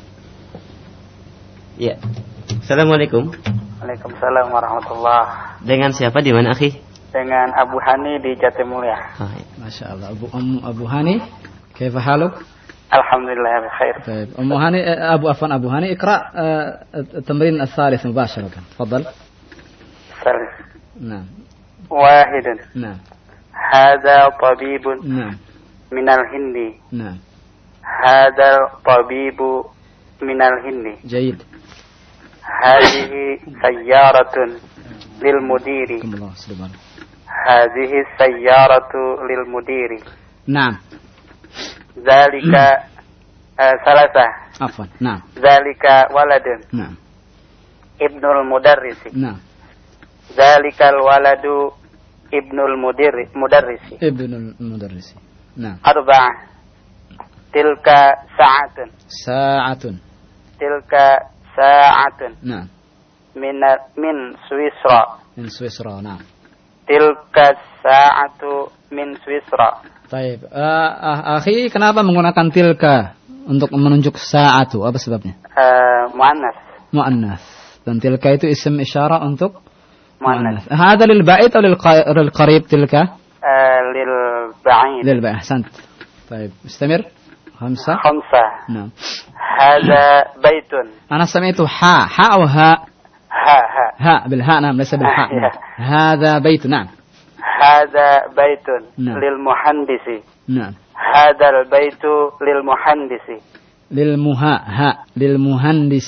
Ya. Assalamualaikum. Waalaikumsalam warahmatullahi. Dengan siapa di mana, akhi? Dengan Abu Hani di Jatimulya. Oh, ya. Masya Allah. Abu Ummu Abu Hani, kaifa haluk? Alhamdulillah bikhair. طيب أم هاني أبو عفوا أبو هاني اقرأ التمرين الثالث مباشرة تفضل. Salis. نعم. واحد. نعم. هذا طبيب نعم. من الهند. نعم. هذا الطبيب من الهند. جيد. هذه سيارة للمدير. بسم الله سبحانه. هذه السيارة للمدير. نعم. ذلك آه ثلاثة. عفوا. نعم. ذلك ولد. نعم. ابن المدرس. نعم. ذلك الولد ابن المدر مدرس. ابن المدرس. Nah. Arba'ah. Tilka sa'atun. Sa'atun. Tilka sa'atun. Nah. Min min Swisra. Min Swisra. Nah. Tilka sa'atu min Swisra. Baik. Uh, uh, akhi, kenapa menggunakan tilka untuk menunjuk sa'atu? Apa sebabnya? Uh, muannas. Muannas. Dan tilka itu isim isyarah untuk muannas. Hada lil ba'id atau lil qarib tilka? Uh, lil ba'id. Lil ba'id. Ahsant. طيب استمر. خمسة. خمسة. نعم. هذا بيت. أنا سمعت حاء حاء أو هاء؟ هاء هاء. هاء بالهاء نعم ليس بالحاء. نعم. هذا بيت نعم. هذا بيت نعم. للمهندس. نعم. هذا البيت للمهندس. للمها هاء للمهندس.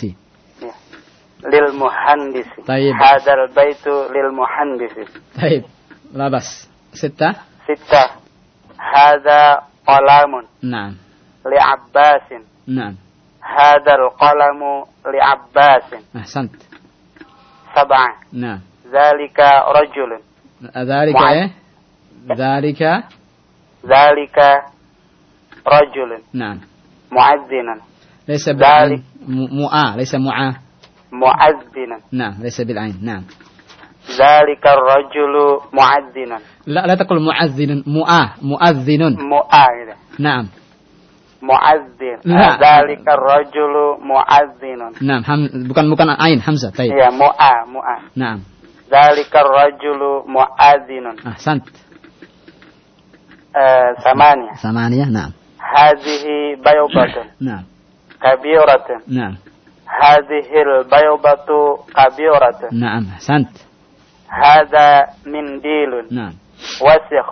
للمهندس. طيب. هذا البيت للمهندس. طيب لا بس. ستة. ستة. هذا قلم. نعم. لعباس. نعم. هذا القلم لعباس. أحسنت. سبعة. نعم. ذلك رجل. ذلك إيه؟ ذلك. ذلك رجل. نعم. مؤذنا. ليس بالعين. مؤا ليس معا. مؤذنا. نعم ليس بالعين. نعم. ذلك الرجل مؤذنا. لا لا تقول مؤذن. مؤا مؤذن. مؤا. نعم. مؤذن. لا. ذلك الرجل مؤذن. نعم هم bukan bukan ain hamzah. طيب. يا مؤا مؤا. نعم. ذلك الرجل مؤذن. أحسنت. آه ثمانية. ثمانية. نعم. هذه بيضة. نعم. كبيرة. نعم. هذه البيضة كبيرة. نعم. أحسنت. هذا منديل. نعم. وسخ.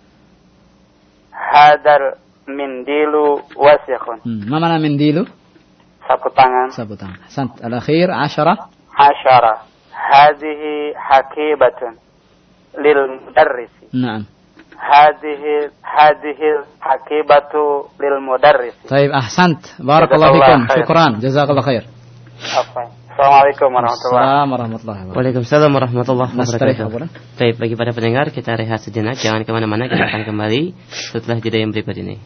هذا المنديل وسخ. ما معنى منديل؟ sapu tangan. sapu tangan. أحسنت. الأخير عشرة. عشرة. هذه حقيبة للمدرس. نعم. هذه هذه الحقيبة للمدرس. طيب أحسنت. بارك الله فيكم. شكرا. جزاك الله خير. Assalamualaikum warahmatullahi wabarakatuh. Waalaikumsalam warahmatullahi wabarakatuh. Baik, bagi para pendengar kita rehat sejenak, jangan kemana-mana, kita akan kembali setelah jeda yang berikut ini.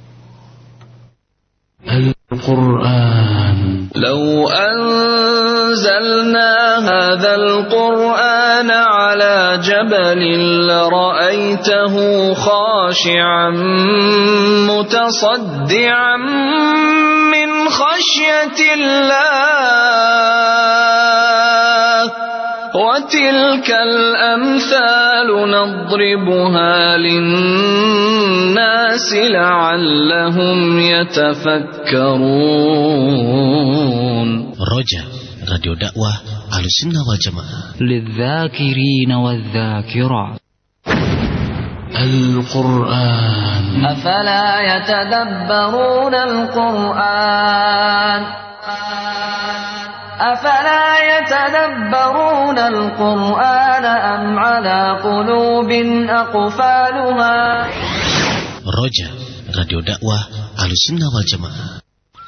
Al-Quran. Lau anzalna hadzal Qur'an ala jabalin lara'aitahu khashi'an mutasaddian min khashyatillah. وتلك الأمثال نضربها للناس لعلهم يتفكرون. رجاء راديو دعوة Ahlussunnah wal Jamaah للذاكرين والذاكرات. القرآن. أفلا يتدبرون القرآن أفلا يتدبرون القرآن أم على قلوب أقفالها. رجا راديو دعوة Ahlussunnah wal Jamaah.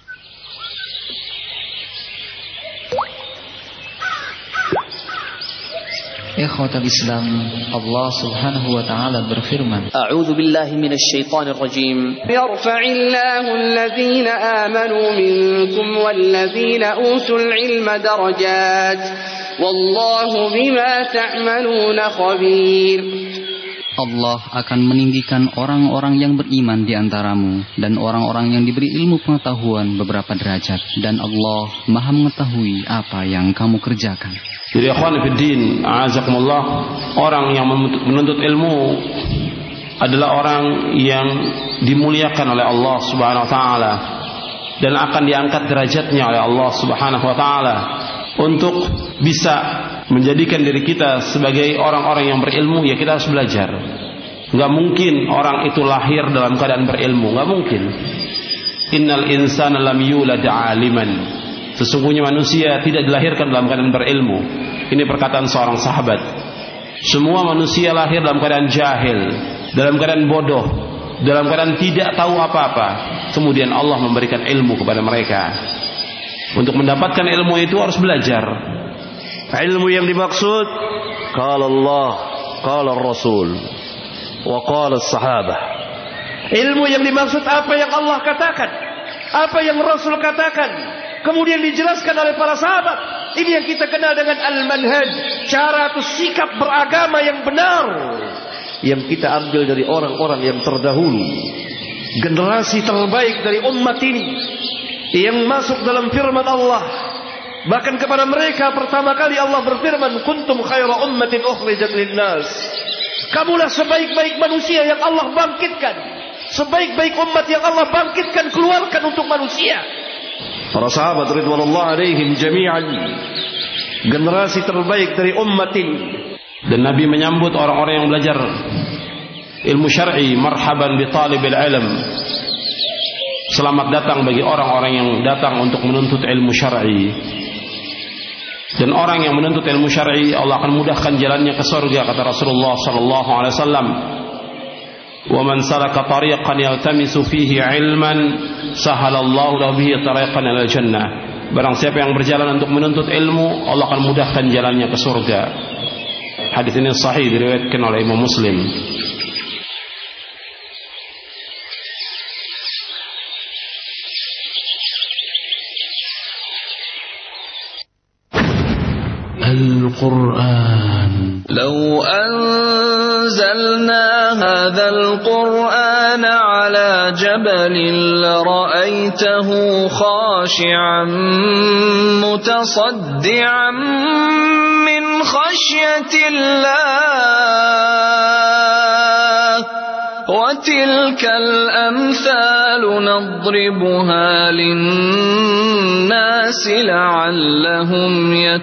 Ikhwatal Islam, Allah Subhanahu wa taala berfirman, A'udzu billahi minasy syaithanir rajim. Yarfa'illahu alladhina amanu minkum walladhina utul ilma darajat. Wallahu bima ta'maluna khabir. Allah akan meninggikan orang-orang yang beriman di antaramu dan orang-orang yang diberi ilmu pengetahuan beberapa derajat, dan Allah Maha mengetahui apa yang kamu kerjakan. Jadi akhwan fiddin, a'azakumullah, orang yang menuntut ilmu adalah orang yang dimuliakan oleh Allah Subhanahu wa taala dan akan diangkat derajatnya oleh Allah Subhanahu wa taala untuk bisa menjadikan diri kita sebagai orang-orang yang berilmu. Ya, kita harus belajar. Enggak mungkin orang itu lahir dalam keadaan berilmu, enggak mungkin. Innal insana lam yulad 'aliman. Sesungguhnya manusia tidak dilahirkan dalam keadaan berilmu. Ini perkataan seorang sahabat. Semua manusia lahir dalam keadaan jahil, dalam keadaan bodoh, dalam keadaan tidak tahu apa-apa. Kemudian Allah memberikan ilmu kepada mereka. Untuk mendapatkan ilmu itu harus belajar. Ilmu yang dimaksud qala Allah, qala Rasul, wa qala sahabah. Ilmu yang dimaksud apa yang Allah katakan, apa yang Rasul katakan, kemudian dijelaskan oleh para sahabat. Ini yang kita kenal dengan al-manhaj, cara atau sikap beragama yang benar, yang kita ambil dari orang-orang yang terdahulu, generasi terbaik dari umat ini, yang masuk dalam firman Allah. Bahkan kepada mereka pertama kali Allah berfirman, kuntum khaira ummatin ukhrijat linnas. Kamulah sebaik-baik manusia yang Allah bangkitkan, sebaik-baik umat yang Allah bangkitkan, keluarkan untuk manusia. Para sahabat ridwanullah alaihim jami'an, generasi terbaik dari umat ini. Dan Nabi menyambut orang-orang yang belajar ilmu syar'i, marhaban bi talibil ilm. Selamat datang bagi orang-orang yang datang untuk menuntut ilmu syar'i. Dan orang yang menuntut ilmu syar'i, Allah akan mudahkan jalannya ke surga, kata Rasulullah sallallahu alaihi wasallam. Wa man salaka tariqan yaltamisu fihi ilman sahalallahu lahu bihi tariqan ilal jannah. Barang siapa yang berjalan untuk menuntut ilmu, Allah akan mudahkan jalannya ke surga. Hadis ini sahih, diriwayatkan oleh Imam Muslim. Al-Quran. Law anzalna hadzal Qur'an ala jabalin lara'aitahu khashi'an mutasaddian min khashyatillah. وتلك الأمثال نضربها للناس لعلهم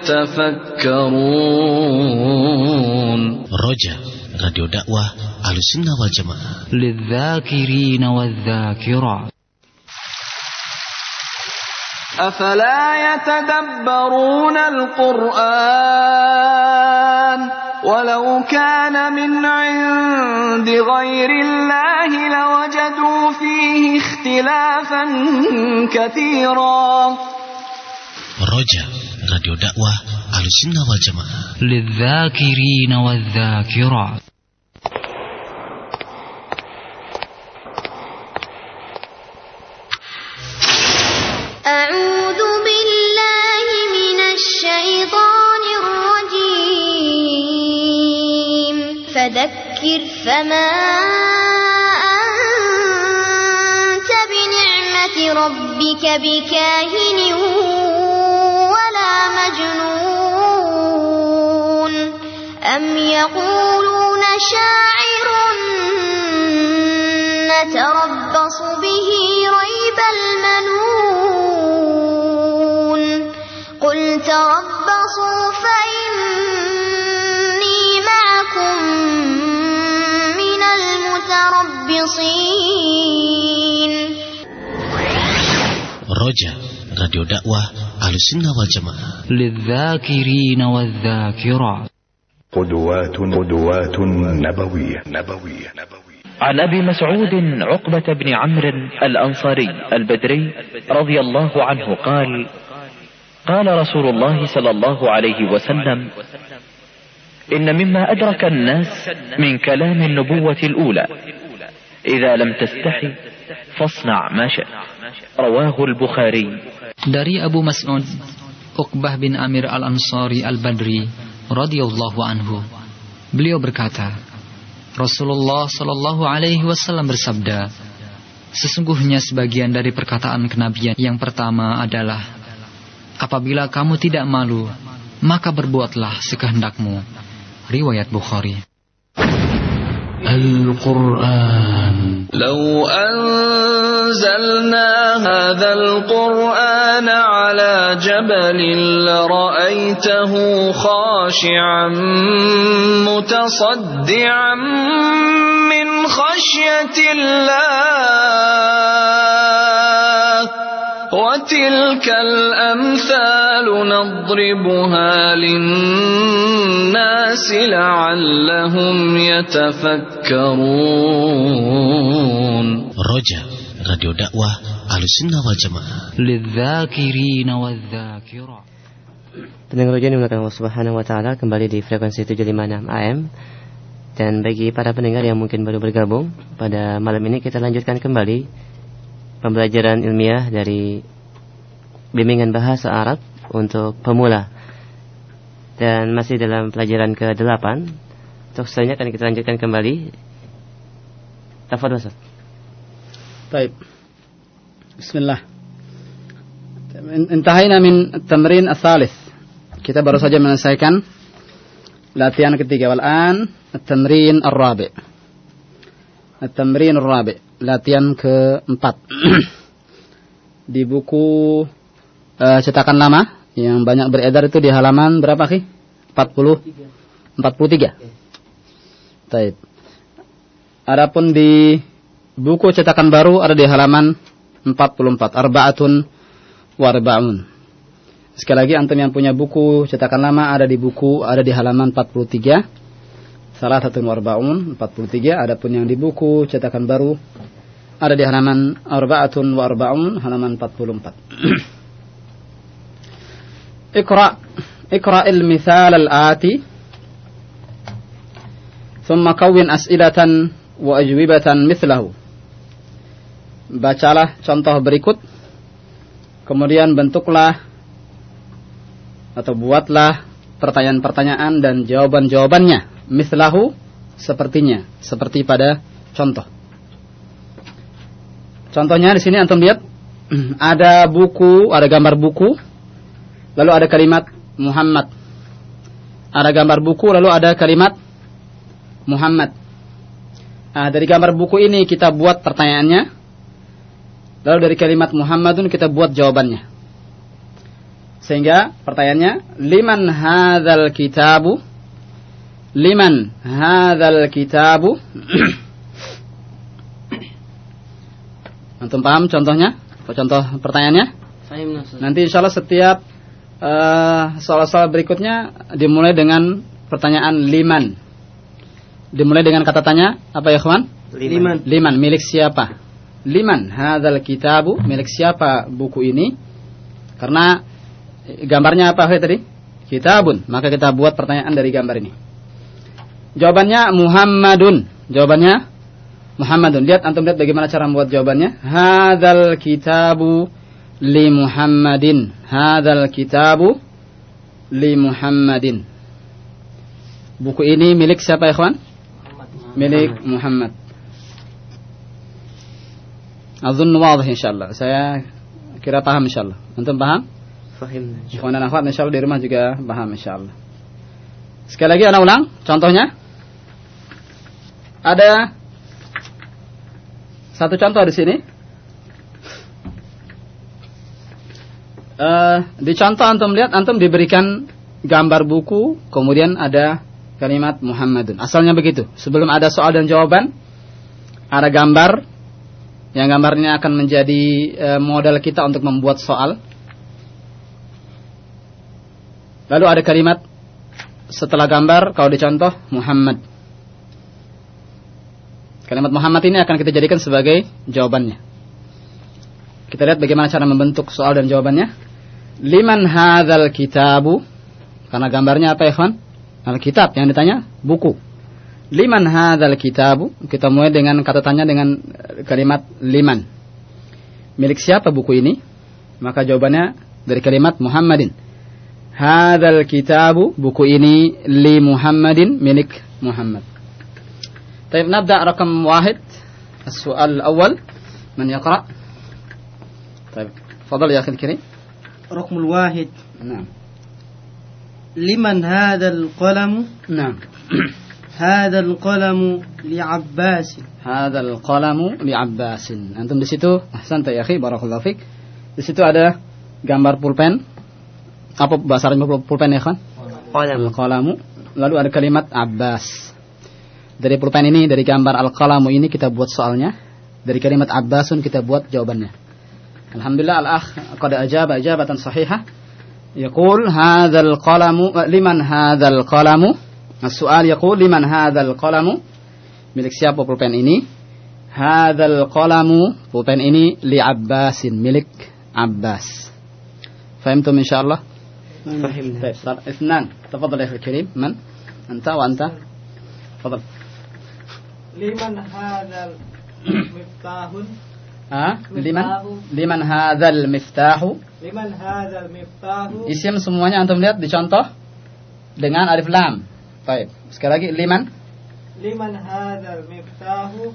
يتفكرون. رجاء راديو دعوة Ahlussunnah wal Jamaah. للذاكرين والذاكرات. أفلا يتدبرون القرآن ولو كان من عند غير الله لوجدوا فيه اختلافا كثيرا. رجاء راديو دعوة Ahlussunnah wal Jamaah. للذاكرين والذاكرات. أعوذ بالله من الشيطان الرجيم. فذكر فما أنت بنعمة ربك بكاهن ولا مجنون. أم يقولون شاعر نتربص به ريب المنون. قل تربصوا فإني معكم من المتربصين. رجاء راديو دعوة Ahlussunnah wal Jamaah. للذاكرين والذاكرات. قدوات قدوات نبوية نبوية نبوية. عن أبي مسعود عقبة بن عمرو الأنصاري البدري رضي الله عنه قال: قال رسول الله صلى الله عليه وسلم: إن مما أدرك الناس من كلام النبوة الأولى إذا لم تستحي فاصنع ما شئت. رواه البخاري. Dari Abu Mas'ud Uqbah bin Amir al-Ansari al-Badri radhiyallahu anhu, beliau berkata, Rasulullah sallallahu alaihi wasallam bersabda, sesungguhnya sebagian dari perkataan kenabian yang pertama adalah, apabila kamu tidak malu, maka berbuatlah sekehendakmu. Riwayat Bukhari. Al-Quran. Law anzalna hadzal Qur'an ala jabalin lara'aitahu khashi'an mutasaddian min khashyatillah. وتلك الأمثال نضربها للناس لعلهم يتفكرون. رجاء راديو دعوة Ahlussunnah wal Jamaah. للذاكرين والذاكرات. Pendengar yang dimuliakan Allah Subhanahu wa taala, kembali di frekuensi tujuh lima enam A M Dan bagi para pendengar yang mungkin baru bergabung, pada malam ini kita lanjutkan kembali pembelajaran ilmiah dari bimbingan bahasa Arab untuk pemula. Dan masih dalam pelajaran ke delapan. Untuk selanjutnya akan kita lanjutkan kembali. Tafadhol Ustaz. Baik. Bismillah. Intahayna min at-tamrin ats-tsalits. Kita baru saja menyelesaikan latihan ketiga. Wal'an at-tamrin ar-rabi'. At-tamrin ar-rabi', latihan keempat. Di buku uh, cetakan lama yang banyak beredar itu di halaman berapa, Ki? empat puluh empat puluh tiga. Baik. Adapun di buku cetakan baru ada di halaman empat puluh empat. Arba'atun warba'un. Sekali lagi antum yang punya buku cetakan lama ada di buku ada di halaman empat puluh tiga. Salah satu warba'un empat puluh tiga. Adapun yang di buku cetakan baru ada di halaman arba'atun warba'un halaman empat puluh empat. Iqra Iqra'il mithal al-ati thumma kawwin as'ilatan wa ajwibatan mithlahu. Bacalah contoh berikut, kemudian bentuklah atau buatlah pertanyaan-pertanyaan dan jawaban-jawabannya mithlahu, sepertinya, seperti pada contoh. Contohnya di sini antum lihat ada buku, ada gambar buku, lalu ada kalimat Muhammad. Ada gambar buku lalu ada kalimat Muhammad. Nah, dari gambar buku ini kita buat pertanyaannya. Lalu dari kalimat Muhammadun kita buat jawabannya. Sehingga pertanyaannya, liman hadzal kitabu? Liman hadzal kitabu? Antum paham contohnya? Contoh pertanyaannya? Nanti insyaallah setiap uh, soal-soal berikutnya dimulai dengan pertanyaan liman. Dimulai dengan kata tanya apa ya, kawan? Liman. Liman, milik siapa? Liman hadzal kitabu, milik siapa buku ini? Karena gambarnya apa tadi? Kitabun. Maka kita buat pertanyaan dari gambar ini. Jawabannya Muhammadun. Jawabannya Muhammadun. Lihat antum lihat bagaimana cara membuat jawabannya. Hadzal kitabu li Muhammadin. Hadzal kitabu li Muhammadin. Buku ini milik siapa ya, kawan? Milik Muhammad. Azun wadih insyaallah. Saya kira paham insyaallah. Antum paham? Paham. Ikhwan dan akhwat insyaallah di rumah juga paham insyaallah. Sekali lagi ana ulang contohnya. Ada satu contoh di sini. Uh, di contoh antum lihat, antum diberikan gambar buku, kemudian ada kalimat Muhammadun. Asalnya begitu. Sebelum ada soal dan jawaban, ada gambar. Yang gambar ini akan menjadi uh, modal kita untuk membuat soal. Lalu ada kalimat setelah gambar, kalau dicontoh Muhammad. Kalimat Muhammad ini akan kita jadikan sebagai jawabannya. Kita lihat bagaimana cara membentuk soal dan jawabannya. Liman hadzal kitabu? Karena gambarnya apa ya, kawan? Alkitab, yang ditanya buku. Liman hadzal kitabu? Kita mulai dengan kata tanya dengan kalimat liman. Milik siapa buku ini? Maka jawabannya dari kalimat Muhammadin. Hadzal kitabu, buku ini li Muhammadin, milik Muhammad. طيب نبدأ رقم واحد السؤال الأول من يقرأ طيب تفضل يا أخي الكريم رقم الواحد نعم لمن هذا القلم نعم هذا القلم لعباس هذا القلم لعباس antum di situ ahsanta ya akhi barakallahu fik di situ ada gambar pulpen apa bahasa Arabnya pulpen ya kan qalam qalamu lalu ada kalimat Abbas. Dari pulpen ini, dari gambar al-qalamu ini kita buat soalnya. Dari kalimat Abbasun kita buat jawabannya. Alhamdulillah al-akh qad ajaba ijabatan sahihah. Yaqul hadzal qalamu liman hadzal qalamu? As-su'al yaqul liman hadzal qalamu? Milik siapa pulpen ini? Hadzal qalamu, pulpen ini li Abbasin, milik Abbas. Fahimtum insyaallah? Fahimna. Baik, اثنان. تفضل يا اخي الكريم. من؟ أنت وأنت. تفضل. Liman hadzal miftahun. Ah, liman liman hadzal miftahu. Liman hadzal miftahu. Isim semuanya antum lihat dicontoh dengan alif lam. Baik. Sekali lagi liman. Liman hadzal miftahu.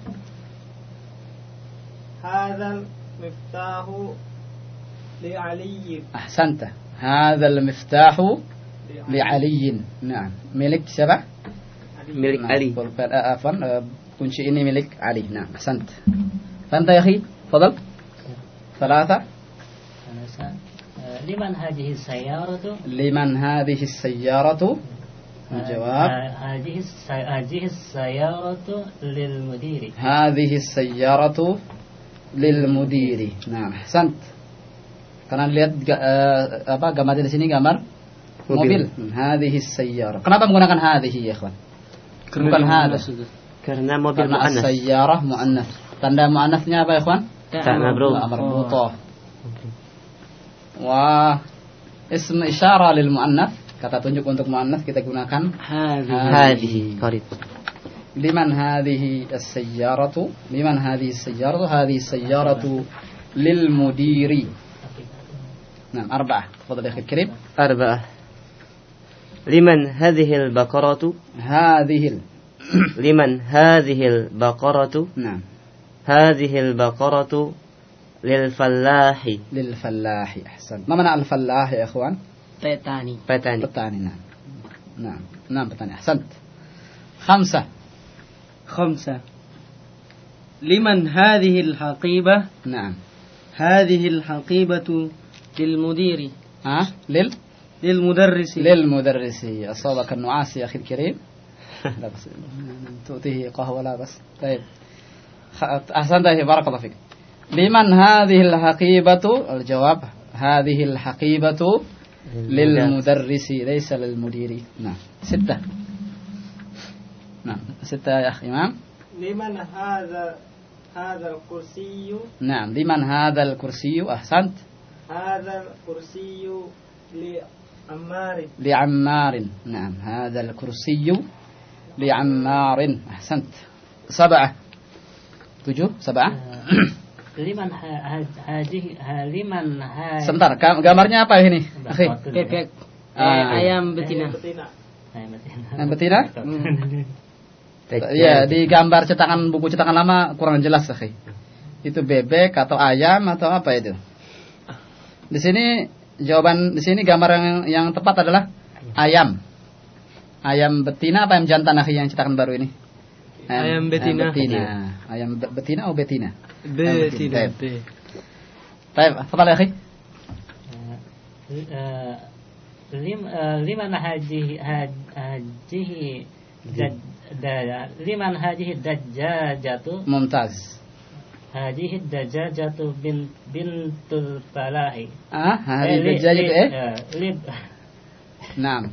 Hadzal miftahu li Ali. Ahsanta. Hadzal miftahu li Ali. Naam. Milik siapa? Milik Ali. Afwan, kunci ini milik Ali. Naam, ahsanta. Anta ya akhi? تفضل ثلاثة لمن هذه السيارة لمن هذه السيارة الجواب هذه هذه السيارة للمدير هذه السيارة للمدير نعم أحسنت. Karena lihat uh, apa gambar di sini gambar mobil. mobil. Hadhihi sayyarah. Kenapa menggunakan hadhihi ya ikhwan? Bukan hadha. Karena mobil muannas. Sayyarah muannas. Tanda muannasnya apa ya ikhwan? Marbutah. Wah, ism isyarah lil muannas, kata tunjuk untuk muannas kita gunakan hadhihi. Qarib. Liman hadhihi as-sayyaratu? Liman hadhihi as-sayyaratu? Hadhihi as-sayyaratu lil mudiri. Naam, arba'ah. Tafadhal ya akhi karim. Arba'ah. Liman hadhihi al-baqaratu? Hadhihi. Liman hadhihi al-baqaratu? Naam. هذه البقرة للفلاح للفلاح أحسن. ما معنى الفلاح يا إخوان؟ petani. petani. petani. نعم. نعم. نعم petani. أحسنت. خمسة. خمسة. لمن هذه الحقيبة؟ نعم. هذه الحقيبة للمدير. ها؟ لل للمدرس. للمدرس. أصابك النعاس يا أخي الكريم. لا بس تؤتيه قهوة لا بس. طيب. أحسنت بارك الله فيك. لمن هذه الحقيبة؟ الجواب هذه الحقيبة للمدرس ليس للمدير. نعم. ستة. نعم ستة يا أخي إمام. لمن هذا هذا الكرسي؟ نعم. لمن هذا الكرسي؟ أحسنت. هذا الكرسي لعمار. لعمار. نعم. هذا الكرسي لعمار. أحسنت. سبعة. Tujuh, sabah. Liman haji, liman haji. Sebentar, gambarnya apa ini? Akhi. Bebek. Ayam betina. Ayam betina? Iya, di gambar cetakan buku cetakan lama kurang jelas, akhi. Itu bebek atau ayam atau apa itu? Di sini jawaban di sini gambar yang, yang tepat adalah ayam. Ayam betina apa ayam jantan, akhi, yang cetakan baru ini? Ayam betina. Ayam betina. Ayam betina atau betina? Betina. Baik, tafadhal ya akhi. Liman hajihi hajihi liman hajihi dajjajatu. Mumtaz. Hajihi dajjajatu bin bintul falahi. Ah, hajihi dajjajatu eh? Lib. Naam.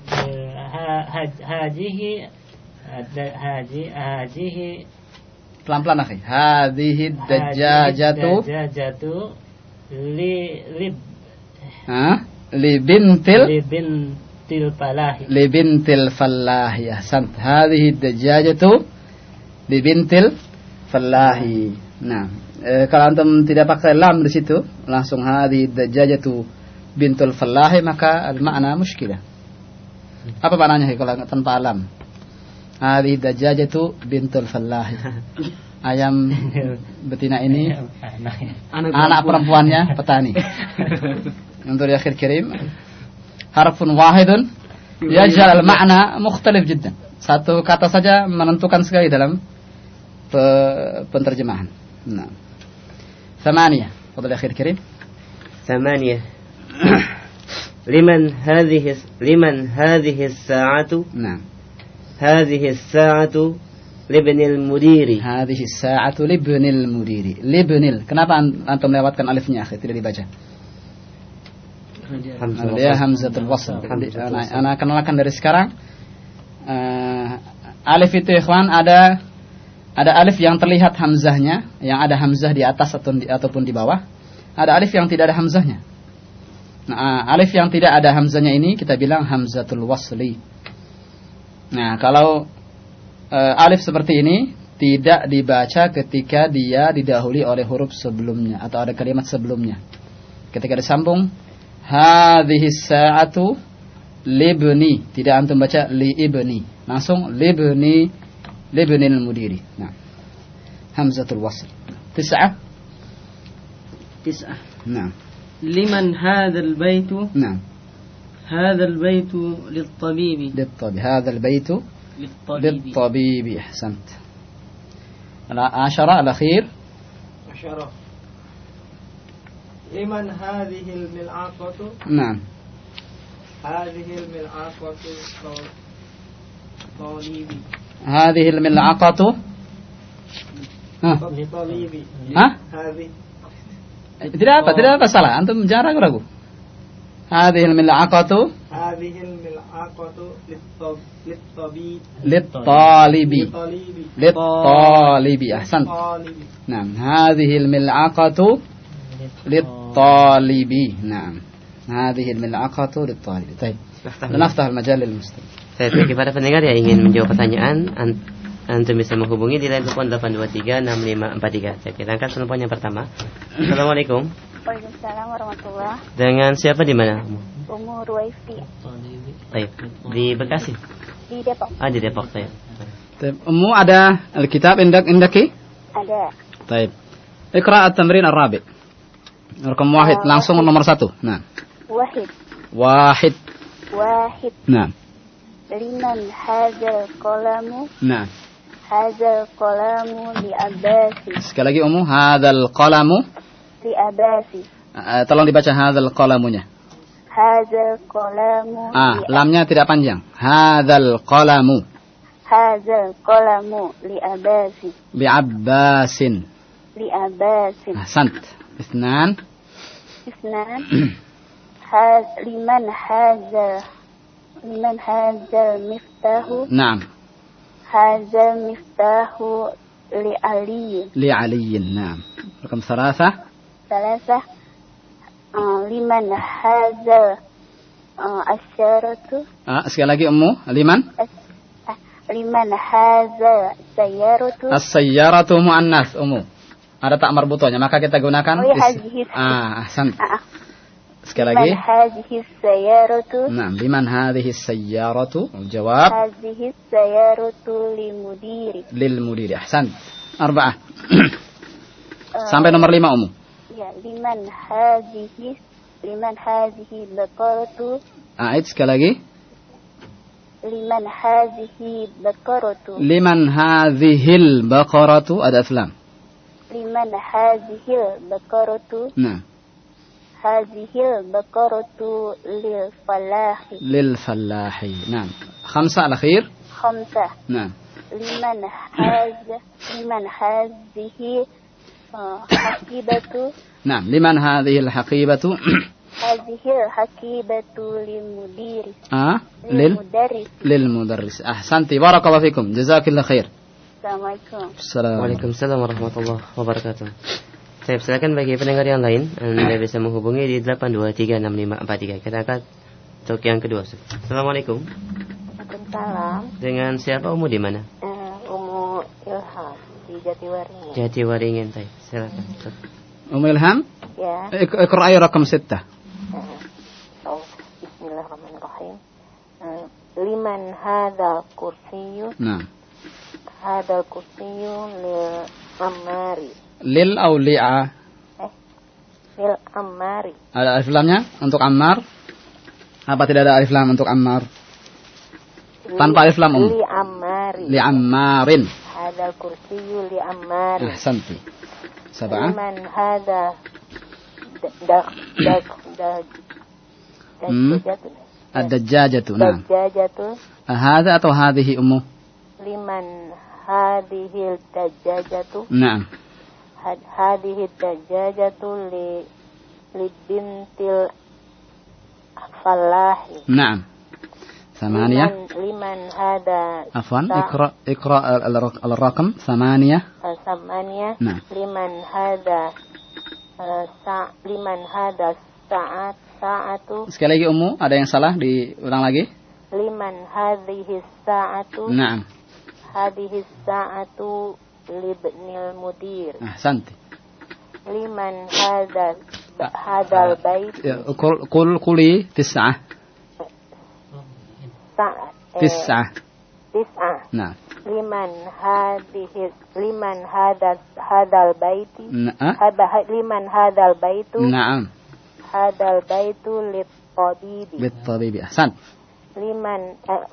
Hajihi Haji, hajihi pelan-pelan akhi. Hadhihi dajjajatu dajjajatu li lib. Hah? Li bintil li bintil falahi. Li bintil falahi. Ahsant. Hadhihi dajjajatu li bintil falahi. Nah, e, kalau antum tidak pakai lam di situ, langsung hadhihi dajjajatu bintul falahi, maka al-ma'na muskilah. Apa maknanya kalau tanpa lam? Hadhihi dajjajatu bintul fallahi. Ayam betina ini anak, anak perempuannya petani. Untuk ya akhir kirim harfun wahidun yaj'al al-ma'na mukhtalif jiddan. Satu kata saja menentukan sekali dalam pe penterjemahan. Nah. Thamaniyah. Fadhil akhir kirim. Thamaniyah. Liman hadhihi liman hadhihi as-sa'atu? Nah. هذه الساعة لابن المدير. هذه الساعة لابن المدير. لابن. Kenapa antum melewatkan alifnya akhi, tidak dibaca? Dia hamzatul wasl. Ana kenalkan dari sekarang. Uh, alif itu ikhwan ada ada alif yang terlihat hamzahnya, yang ada hamzah di atas atau di, ataupun di bawah. Ada alif yang tidak ada hamzahnya. Nah, alif yang tidak ada hamzahnya ini kita bilang hamzatul wasli. Nah, kalau e, alif seperti ini tidak dibaca ketika dia didahului oleh huruf sebelumnya atau ada kalimat sebelumnya. Ketika disambung hadhihi sa'atu libni, tidak antum baca li ibni, langsung libni libni al-mudiri. Nah, hamzatul wasl. Tis'ah. Tis'ah. Nah. Liman hadzal baitu? Nah. Hadzal baitu lit-tabibi. Lit-tabibi. Hadzal baitu lit-tabibi. Lit-tabibi. Ahsant. العشرة الأخير عشرة لمن هذه الملعقة نعم هذه الملعقة طالبي هذه الملعقة ها طالبي ها هذه tidak apa tidak apa salah antum jangan ragu-ragu هذه الملعقة هذه الملعقة للطبيب للطالب للطالب أحسنت نعم هذه الملعقة للطالب نعم هذه الملعقة للطالب طيب نفتح المجال للمستمع. Saya bagi para pendengar yang ingin menjawab pertanyaan, antum bisa menghubungi di line telepon delapan dua tiga enam lima empat tiga. Saya kita angkat telepon yang pertama. Assalamualaikum. Waalaikumsalam warahmatullah. Dengan siapa di mana? Umu Ruwaifi. Baik, di Bekasi. Di Depok. Ah, di Depok saya. Umu ada Alkitab indak indaki? Ada. Baik. Iqra at-tamrin ar-rabi. Raqam wahid, langsung nomor satu. Nah. Wahid. Wahid. Wahid. Nah. Liman hadzal qalamu? Nah. Hadzal qalamu li Abasi. Sekali lagi Umu, hadzal qalamu li Abasi. Uh, tolong dibaca hadzal qalamunya. Hadzal qalamu. Ah, lamnya tidak panjang. Hadzal qalamu. Hadzal qalamu li Abasi. Li Abbasin. Li Abbasin. Ahsant. Isnan. Isnan. Haz liman hadzal liman hadzal miftahu. Naam. Hadzal miftahu li Ali. Li Ali. Naam. Raqam ثلاثة. ثلاثة. Uh, liman hadzal uh, asyaratu. Ah, sekali lagi Ummu, liman? As, uh, liman hadzal sayyaratu. As-sayyaratu muannas Ummu. Ada tak marbutonya, maka kita gunakan oh, ya, is- ah, ahsan. Uh, sekali lagi. Liman hadhihi sayyaratu. Naam, liman hadhihi sayyaratu? Jawab. Hadhihi sayyaratu limudiri. Lil mudiri. Ahsan. Arba'ah. Sampai nomor lima Ummu. Ya, liman hadhihi liman hadhihi baqaratu. A'id sekali lagi. Liman hadhihi baqaratu. Liman hadhihil baqaratu ada lam. Liman hadhihil baqaratu. Nah. Hadhihil baqaratu lil falahi. Lil falahi. Naam. Khamsa al-akhir. Khamsa. Naam. Liman haz liman hadhihi hakibatu. Naam, liman hadhihi al-haqibatu? Hadhihi al-haqibatu lil mudiri. Ah, lil mudarris. Lil mudarris. Ahsanti, barakallahu fikum. Jazakillahu khair. Assalamualaikum. Assalamualaikum. Waalaikumsalam warahmatullahi wabarakatuh. Saya silakan bagi pendengar yang lain, Anda bisa menghubungi di delapan dua tiga enam lima empat tiga. Kita angkat untuk yang kedua. Assalamualaikum. Waalaikumsalam. Dengan siapa Umu di mana? Uh, Umu Ilham di Jatiwaringin. Jatiwaringin, saya. Silakan. Umu Ilham? Ya. Iqra'i raqam sittah. Oh, bismillahirrahmanirrahim. Uh, liman hadzal kursiyyu? Nah. Hadzal kursiyyu lil Ammari. Lil au li'a? Eh, lil Ammari. Ada alif lamnya untuk Ammar? Apa tidak ada alif lam untuk Ammar? Tanpa alif lam Li Ammari. Li Ammarin. Hadzal kursiyyu li Ammari. Ahsanti. Sab'ah. Liman hadza dak dak dak dajjajatu. Ad-dajjajatu. Nah. Dajjajatu. Hadza atau hadhihi ummu? Liman hadhihi dajjajatu. Naam. Hadhihi dajjajatu li li bintil falahi. Naam. ثمانية. liman hada. عفوا اقرأ اقرأ الرقم ثمانية. ثمانية. نعم. liman hada sa liman hada saat saatu. Sekali lagi Ummu, ada yang salah, diulang lagi. Liman hadhihi saatu. Naam. Hadhihi saatu libnil mudir. Ahsant. Liman hadzal hadzal bait. Qul qul quli tis'ah. Tis'ah. Tis'ah. Nah. Liman hadhihi liman hadzal hadzal baiti. Hada liman hadzal baitu. Naam. Hadzal baitu lit tabibi. Lit tabibi. Ahsan. Liman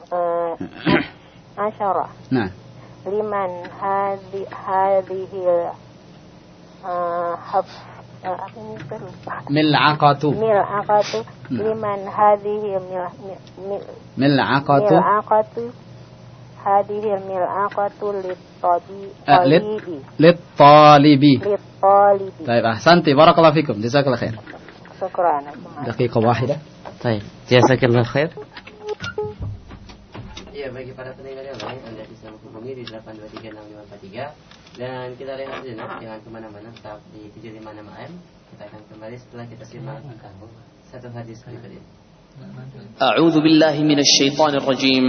asyara. Nah. Liman hadhi hadhihi haf apa ini terus mil'aqatu mil'aqatu liman hadhihi mil'aqatu mil'aqatu hadhihi mil'aqatu lit-talibi lit-talibi lit-talibi. Baik, ahsanti, barakallahu fikum, jazakallahu khair. Syukran. Daqiqah wahidah. Baik, jazakallahu khair. Iya, bagi para pendengar yang lain, Anda bisa menghubungi di delapan dua tiga enam lima empat tiga. Dan kita rehat sejenak, jangan kemana-mana, tetap di tujuh lima enam A M. Kita akan kembali setelah kita simak satu hadis berikut ini. A'udzu billahi minasy syaithanir rajim.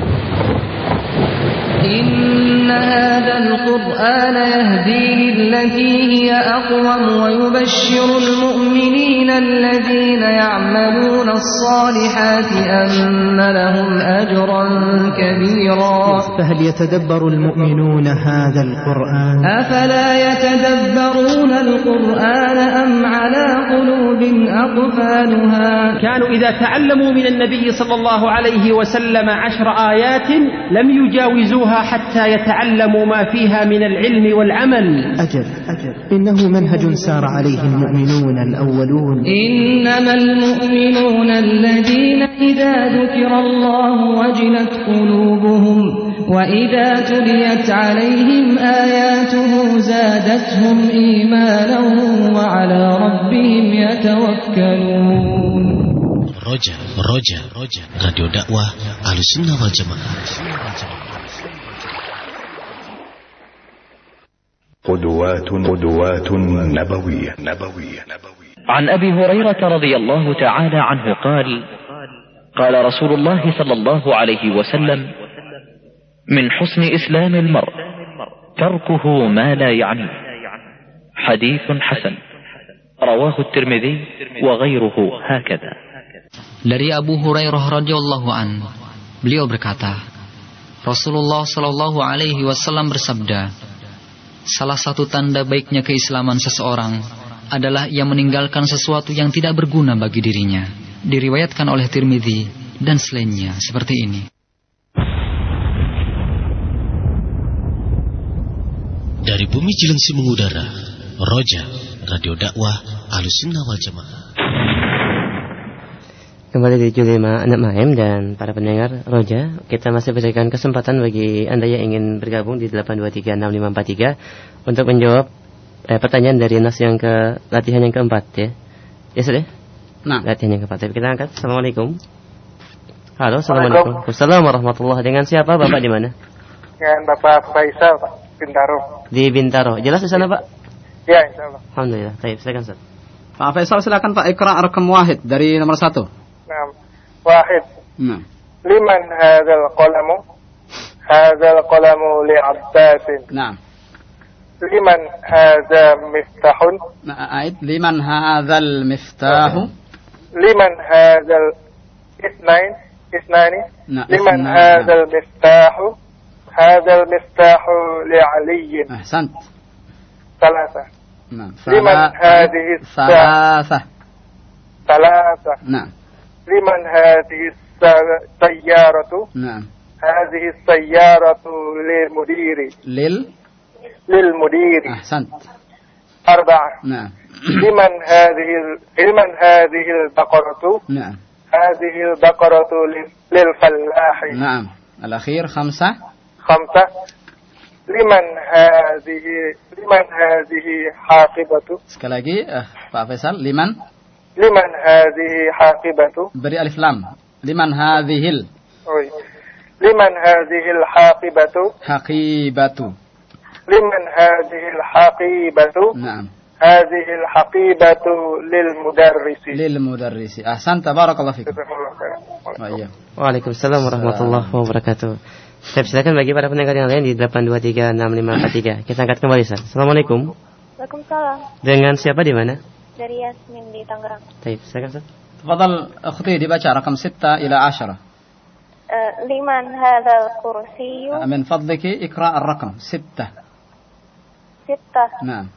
إن هذا القرآن يهدي للتي هي أقوم ويبشر المؤمنين الذين يعملون الصالحات أن لهم أجرا كبيرا. فهل يتدبر المؤمنون هذا القرآن؟ أفلا يتدبرون القرآن أم على قلوب أقفالها؟ كانوا إذا تعلموا من النبي صلى الله عليه وسلم عشر آيات لم يجاوزوها حتى يتعلموا ما فيها من العلم والعمل. أجل أجل إنه منهج سار عليه المؤمنون الأولون. إنما المؤمنون الذين إذا ذكر الله وجلت قلوبهم وإذا تليت عليهم آياته زادتهم إيمانا وعلى ربهم يتوكلون. Roja, Roja, Roja, Radio Dakwah Ahlussunnah wal Jamaah. قدوات قدوات نبوية نبوية نبوية. عن أبي هريرة رضي الله تعالى عنه قال قال رسول الله صلى الله عليه وسلم من حسن إسلام المرء تركه ما لا يعنيه. حديث حسن رواه الترمذي وغيره هكذا. Dari Abu Hurairah radhiyallahu an, beliau berkata, Rasulullah sallallahu alaihi wasallam bersabda, salah satu tanda baiknya keislaman seseorang adalah ia meninggalkan sesuatu yang tidak berguna bagi dirinya. Diriwayatkan oleh Tirmidzi dan selainnya seperti ini. Dari bumi Cilengsi mengudara, Roja, Radio Dakwah Ahlussunnah wal Jamaah. Kembali di tujuh lima enam A M dan para pendengar Roja, kita masih berikan kesempatan bagi Anda yang ingin bergabung di delapan dua tiga enam lima empat tiga untuk menjawab eh, pertanyaan dari nas yang ke latihan yang keempat ya. Ya sudah? Nah, latihan yang keempat. Tapi kita angkat. Assalamualaikum. Halo, assalamualaikum. Assalamualaikum warahmatullahi. Dengan siapa? Bapak di mana? Dengan Bapak Faisal, Pak, Bintaro. Di Bintaro. Jelas di sana, Pak? Ya, insyaallah. Alhamdulillah. Baik, silakan, Ustaz. Pak Faisal, silakan Pak, ikra rakam wahid dari nomor satu. Nah, wahid. Nah. Liman hadzal qalamu? Hadzal qalamu li Abbasin. Nah. Liman hadza miftahun? Nah, ait liman hadzal miftahu? Liman hadzal isnain? Isnani? Nah, liman isna, hadzal nah. miftahu? Hadzal miftahu li Ali. Ahsant. Salasa. Nah, liman hadhihi salasa. Salasa. Nah. liman hadhihi sayyaratu? Nah. Hadhihi sayyaratu lil mudiri. Lil lil mudiri. Ahsant. Arba'ah. Nah. liman hadhihi liman hadhihi al-baqaratu? Nah. Hadhihi al-baqaratu lil fallahi. Naam. Al-akhir khamsah. Khamsah. Liman hadhihi liman hadhihi haqibatu? Sekali lagi, eh, Pak Faisal, liman liman hadhihi haqibatu? Beri alif lam. Liman hadhihil. Oh. Liman hadhihil haqibatu? Haqibatu. Liman hadhihil haqibatu? Naam. Hadhihil haqibatu lil mudarrisi. Lil mudarrisi. Ahsan, tabarakallah fikum. Waalaikumsalam warahmatullahi wabarakatuh. Saya silakan bagi para pendengar yang lain di delapan dua tiga enam lima empat tiga. Kita angkat kembali, Ustaz. Assalamualaikum. Waalaikumsalam. Dengan siapa di mana? Dari Yasmin di Tangerang. Baik, silakan, Ustaz. Tafadhal akhti dibaca rakam ستة إلى عشرة. لمن هذا الكرسي؟ من فضلك اقرأ الرقم ستة. ستة. نعم.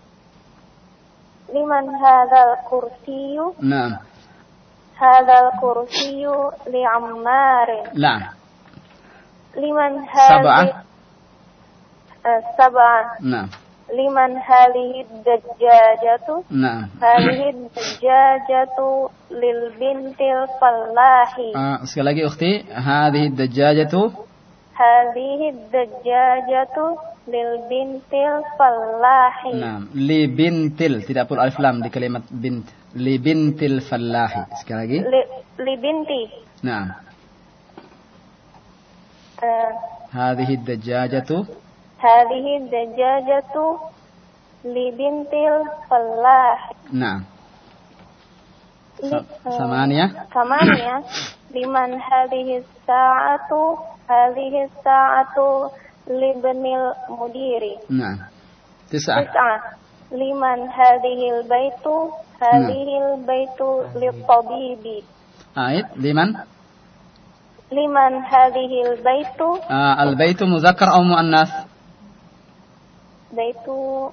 لمن هذا الكرسي؟ نعم. هذا الكرسي لعمار. نعم. لمن هذه سبعة. آه سبعة. نعم. لمن هذه الدجاجة؟ نعم. هذه الدجاجة للبنت الفلاح. آه sekali lagi ukhti, هذه الدجاجة. هذه الدجاجة للبنت الفلاح. نعم. libintil, tidak perlu alif lam di kalimat bint. Libintil fallahi. Sekali lagi. Li, libinti. نعم. Uh, هذه الدجاجة. هذه الدجاجة لبنت الفلاح. نعم. li, ثمانية. ثمانية. لمن هذه الساعة؟ هذه الساعة لابن المدير. نعم. تسعة. تسعة. لمن هذه البيت؟ هذه البيت للطبيب. آية. لمن؟ لمن هذه البيت؟ آه البيت مذكر أو مؤنث؟ بيت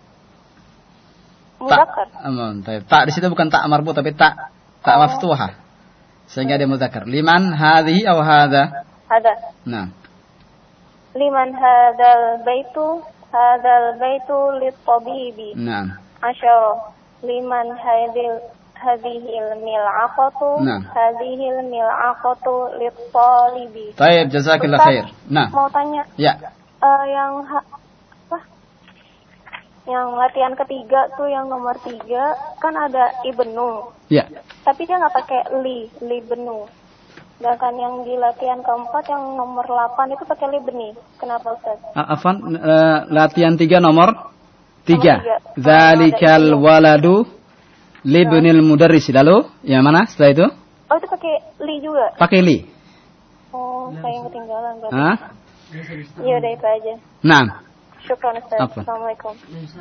مذكر. طيب. Tak di situ bukan tak marbut tapi tak tak maftuhah. Sehingga dia muzakkar. Liman hadhihi aw hadha? Hadha. Nah. Liman hadzal baitu? Hadzal baitu lit-tabibi. Nah. Asyara. Liman hadhil hadhil mil'aqatu? Nah. Hadhil mil'aqatu lit-talibi. Baik, jazakallah khair. Nah. Mau tanya. Ya. Uh, yang ha- apa? Yang latihan ketiga tuh yang nomor tiga kan ada ibnu. Ya. Tapi dia nggak pakai li, li benu. Sedangkan yang di latihan keempat yang nomor delapan itu pakai li beni. Kenapa Ustaz? Afwan, uh, latihan tiga nomor tiga. Zalikal waladu libnil mudarris. Lalu yang mana setelah itu? Oh itu pakai li juga. Pakai li. Oh saya yang ketinggalan berarti. Hah? Iya udah itu aja. Nah. Syukran Ustaz. Apa? Assalamualaikum.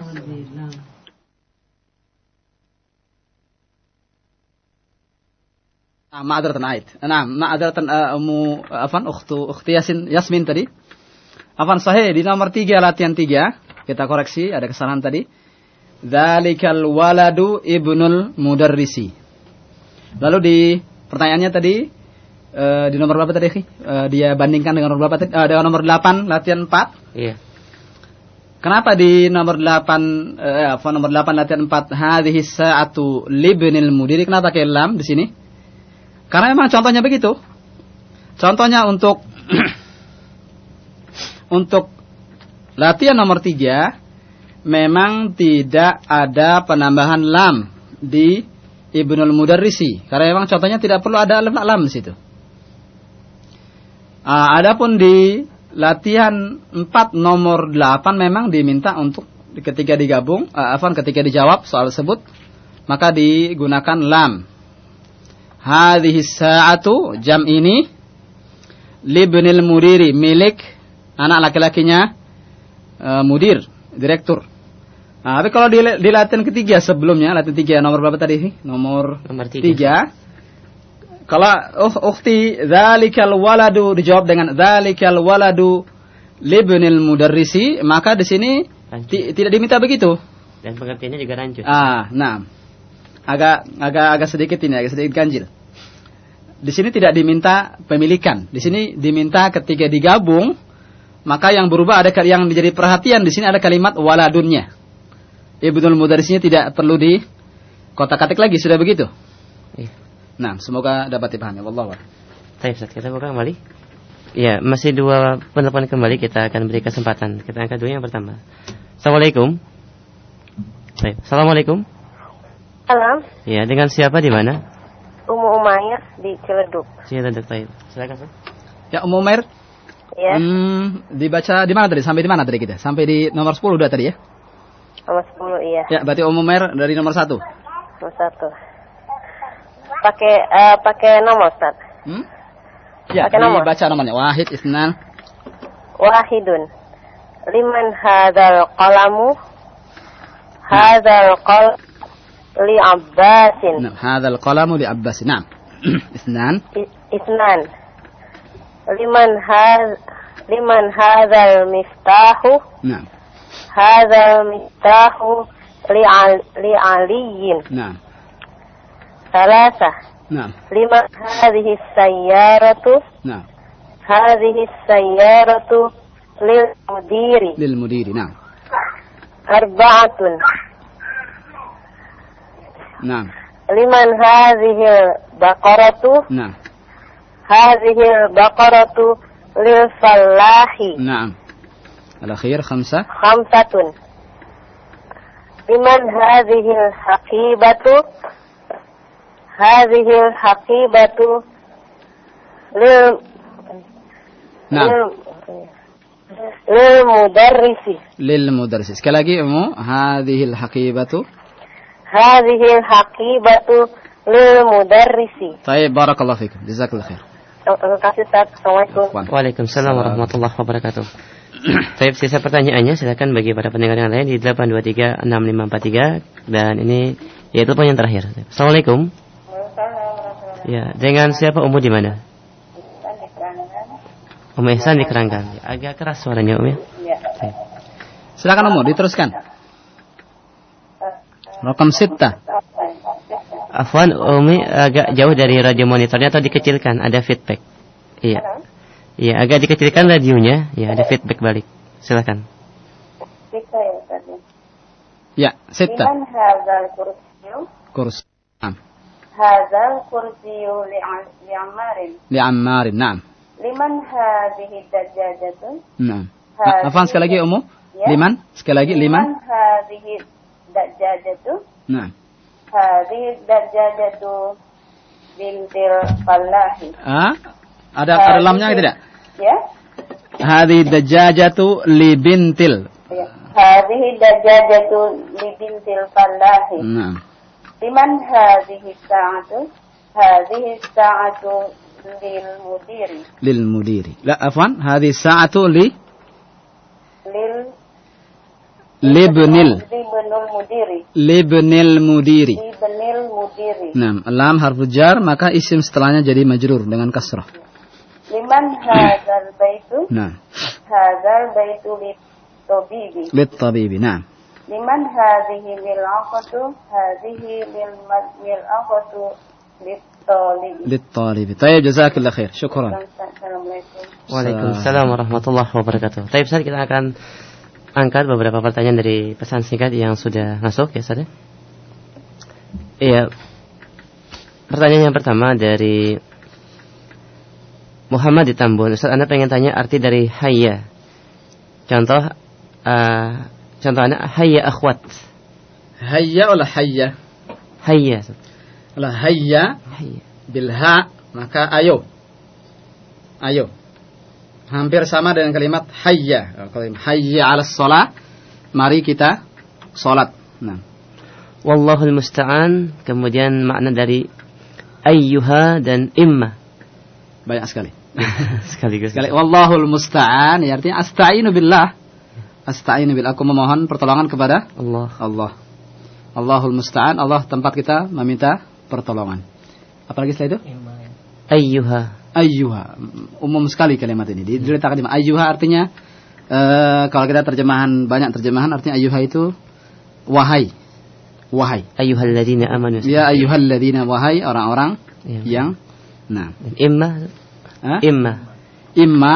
Ma'adratan ait. Nah, ma'adratan ummu afan ukhtu ukhti Yasin Yasmin tadi. Afan sahih di nomor tiga latihan tiga. Kita koreksi ada kesalahan tadi. Dzalikal waladu ibnul mudarrisi. Lalu di pertanyaannya tadi uh, di nomor berapa tadi? Uh, dia bandingkan dengan nomor berapa tadi? Uh, dengan nomor delapan latihan empat. Iya. Kenapa di nomor delapan eh apa nomor delapan latihan empat hadhihi sa'atu libnil mudiri kenapa pakai lam di sini? Karena memang contohnya begitu. Contohnya untuk untuk latihan nomor tiga memang tidak ada penambahan lam di Ibnul Mudarrisi. Karena memang contohnya tidak perlu ada alif lam di situ. Ah, adapun di latihan empat nomor delapan memang diminta untuk ketika digabung, uh, afwan ketika dijawab soal tersebut maka digunakan lam. Hadhihi sa'atu jam ini libnil mudiri milik anak laki-lakinya uh, mudir, direktur. Nah, tapi kalau di, di latihan ketiga sebelumnya, latihan tiga nomor berapa tadi? Nomor, nomor tiga. tiga. Kalau uh, ukhti dzalikal waladu dijawab dengan dzalikal waladu libnil mudarrisi, maka di sini ti, tidak diminta begitu. Dan pengertiannya juga rancu. Ah, nah. Agak agak agak sedikit ini, agak sedikit ganjil. Di sini tidak diminta pemilikan. Di sini diminta ketika digabung, maka yang berubah ada yang menjadi perhatian di sini ada kalimat waladunnya. Ibnul mudarrisinya tidak perlu di kotak-katik lagi, sudah begitu. Iya. Nah, semoga dapat dipahami. Wallahu a'lam. Baik, Ustaz, kita buka kembali. Ya, masih dua penelpon kembali, kita akan beri kesempatan. Kita angkat dulu yang pertama. Assalamualaikum. Baik, Assalamualaikum. Salam. Ya, dengan siapa di mana? Ummu Umair di Ciledug. Ciledug, baik. Silakan, Ustaz. Ya, Ummu Umair. Ya. Hmm, dibaca di mana tadi? Sampai di mana tadi kita? Sampai di nomor sepuluh udah tadi ya? Nomor sepuluh, iya. Ya, berarti Ummu Umair dari nomor satu. Nomor satu. Pakai uh, pakai nomor, Ustaz. Hmm? Ya, pakai nomor. baca nomornya. Wahid, isnan, wahidun. Liman hadzal qalamu? Hadzal qalam li Abbasin. Nah, hadzal qalamu li Abbasin. Naam. Itsnan. Itsnan. Liman hadz liman hadzal miftahu? Naam. Hadzal miftahu li li Aliyin. Naam. Salasah. Naam. Liman hadhihi sayyaratu? Naam. Hadhihi sayyaratu lil mudiri. Lil mudiri. Naam. Arba'atun. Naam. Liman hadhihi baqaratu? Naam. Hadhihi baqaratu lil fallahi. Naam. Al-akhir khamsa. Khamsatun. Liman hadhihi al-haqibatu? Hadhihi al-haqibatu lil Naam. lil mudarrisi. Lil mudarrisi. Sekali lagi Ummu, hadhihi al-haqibatu. Hadhihi al-haqibatu lil mudarrisi. Baik, barakallahu fikum. Jazakallahu khair. Terima kasih Ustaz. Assalamualaikum. Waalaikumsalam warahmatullahi wabarakatuh. Baik, sisa pertanyaannya silakan bagi para pendengar yang lain di delapan dua tiga enam lima empat tiga dan ini ya telepon yang terakhir. Assalamualaikum. Ya, dengan siapa Ummu di mana? Ummu Ihsan di Keranggan. Agak keras suaranya Ummu. Ya. Silakan Ummu, diteruskan. Rakam sitta. Afwan, Umi agak jauh dari radio monitornya atau dikecilkan, ada feedback. Iya. Iya, agak dikecilkan radionya, ya ada feedback balik. Silakan. Sitta ya Ustaz. Ya, sitta. Liman hadzal kursiyu? Kursi. Naam. Hadzal kursiyu li Ammarin. Li Ammarin, naam. Liman hadhihi dajjajatu? Naam. Afwan sekali lagi Ummu. Ya? Liman? Sekali lagi liman? Liman hadhihi dajjajatu? Naam. Hadhihi dajjajatu bintil fallahi. Ah? Ada ada lamnya tidak? Ya. Hadhihi dajjajatu li bintil. Ya. Hadhihi dajjajatu li bintil fallahi. Naam. Liman hadhihi sa'atu? Hadhihi sa'atu lil mudiri. Lil mudiri. La, afwan, hadhihi sa'atu li Lil libnil libnul mudiri. Libnil mudiri. Libnil mudiri. Naam, lam harfu jar maka isim setelahnya jadi majrur dengan kasrah. Liman hadzal baitu? Naam. Hadzal baitu lit tabibi. Lit tabibi, naam. Liman hadhihi lil aqatu? Hadhihi lil mil'aqatu lit talibi. Lit talibi. Tayyib, jazakallahu khair. Syukran. Assalamualaikum. Waalaikumsalam warahmatullahi wabarakatuh. Baik, Ustaz, kita akan angkat beberapa pertanyaan dari pesan singkat yang sudah masuk ya, Ustaz. Iya. Pertanyaan yang pertama dari Muhammad di Tambun. Ustaz, Anda pengen tanya arti dari hayya. Contoh uh, contoh Anda hayya akhwat. Hayya wala hayya? Hayya. Wala hayya. Hayya. Bil ha maka ayo. Ayo. Hampir sama dengan kalimat hayya. Hayya 'alas shalah. Mari kita salat. Nah. Wallahul musta'an. Kemudian makna dari ayyuha dan imma. Banyak sekali. Sekaligus. Sekali. Wallahul musta'an. Ya, artinya asta'inu billah. Asta'inu billah. Aku memohon pertolongan kepada Allah. Allah. Allahul musta'an. Allah tempat kita meminta pertolongan. Apalagi setelah itu? Ayyuha. Ayyuha. Umum sekali kalimat ini. Diletakkan di mana? Ayyuha artinya uh, kalau kita terjemahan, banyak terjemahan artinya ayyuha itu wahai. Wahai. Ayyuhalladzina amanu. Ya ayyuhalladzina, wahai orang-orang ya. Yang nah, imma Hah? imma imma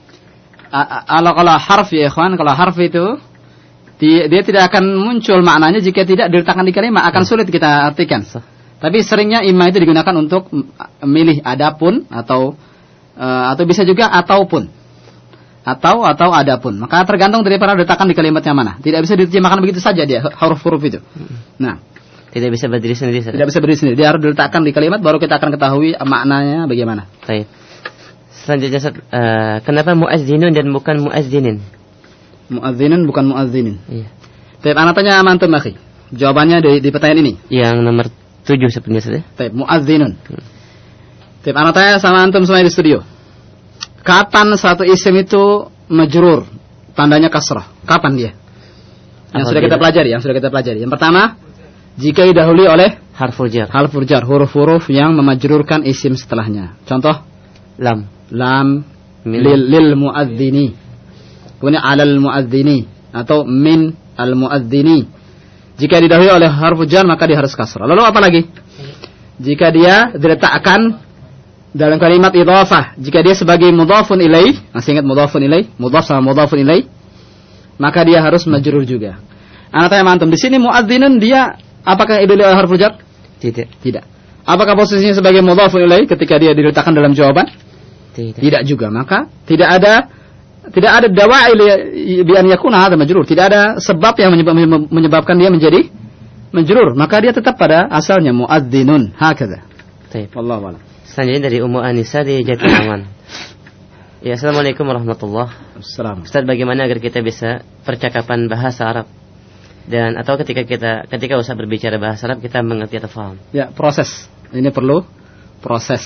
kalau kalau harf ya ikhwan, kalau harf itu dia, dia tidak akan muncul maknanya jika tidak diletakkan di kalimat, akan sulit kita artikan. Tapi seringnya imma itu digunakan untuk milih adapun atau uh, atau bisa juga ataupun. Atau atau adapun. Maka tergantung daripada letakkan di kalimatnya mana. Tidak bisa diterjemahkan begitu saja dia huruf-huruf itu. Nah, tidak bisa berdiri sendiri. Tidak bisa berdiri sendiri. Dia harus diletakkan di kalimat baru kita akan ketahui maknanya bagaimana. Baik. Selanjutnya uh, kenapa muazzinun dan bukan muazzinin? Muazzinun bukan muazzinin. Iya. Baik, anak tanya sama antum akhi. Jawabannya di, di pertanyaan ini. Yang nomor tujuh sebenarnya saja. Baik, muazzinun. Baik, anak tanya sama antum semua di studio. Kapan satu isim itu majrur, tandanya kasrah. Kapan dia? Yang sudah kita pelajari, yang sudah kita pelajari. Yang pertama, jika didahului oleh harful jar. Harful jar, huruf-huruf yang memajrurkan isim setelahnya. Contoh, lam. Lam lil, lil muadzini. Kemudian alal muadzini atau min al muadzini. Jika didahului oleh harful jar maka dia harus kasrah. Lalu apa lagi? Jika dia diletakkan dalam kalimat idhafah, jika dia sebagai mudhafun ilaih, masih ingat mudhafun ilaih, mudhaf sama mudhafun ilaih, maka dia harus majrur juga. Anak tanya antum, di sini muadzinun dia apakah idul harful jar? Tidak. Tidak. Apakah posisinya sebagai mudhafun ilaih ketika dia diletakkan dalam jawaban? Tidak. Tidak juga. Maka tidak ada tidak ada dawa'i bi an yakuna hadza majrur. Tidak ada sebab yang menyebab, menyebabkan dia menjadi majrur. Maka dia tetap pada asalnya muadzinun. Hakadha. Baik. Wallahu a'lam. Selanjutnya dari Ummu Anisa di Jatinangor. Ya, Assalamualaikum warahmatullahi wabarakatuh. Ustaz, bagaimana agar kita bisa percakapan bahasa Arab dan atau ketika kita ketika usah berbicara bahasa Arab kita mengerti atau paham? Ya, proses. Ini perlu proses.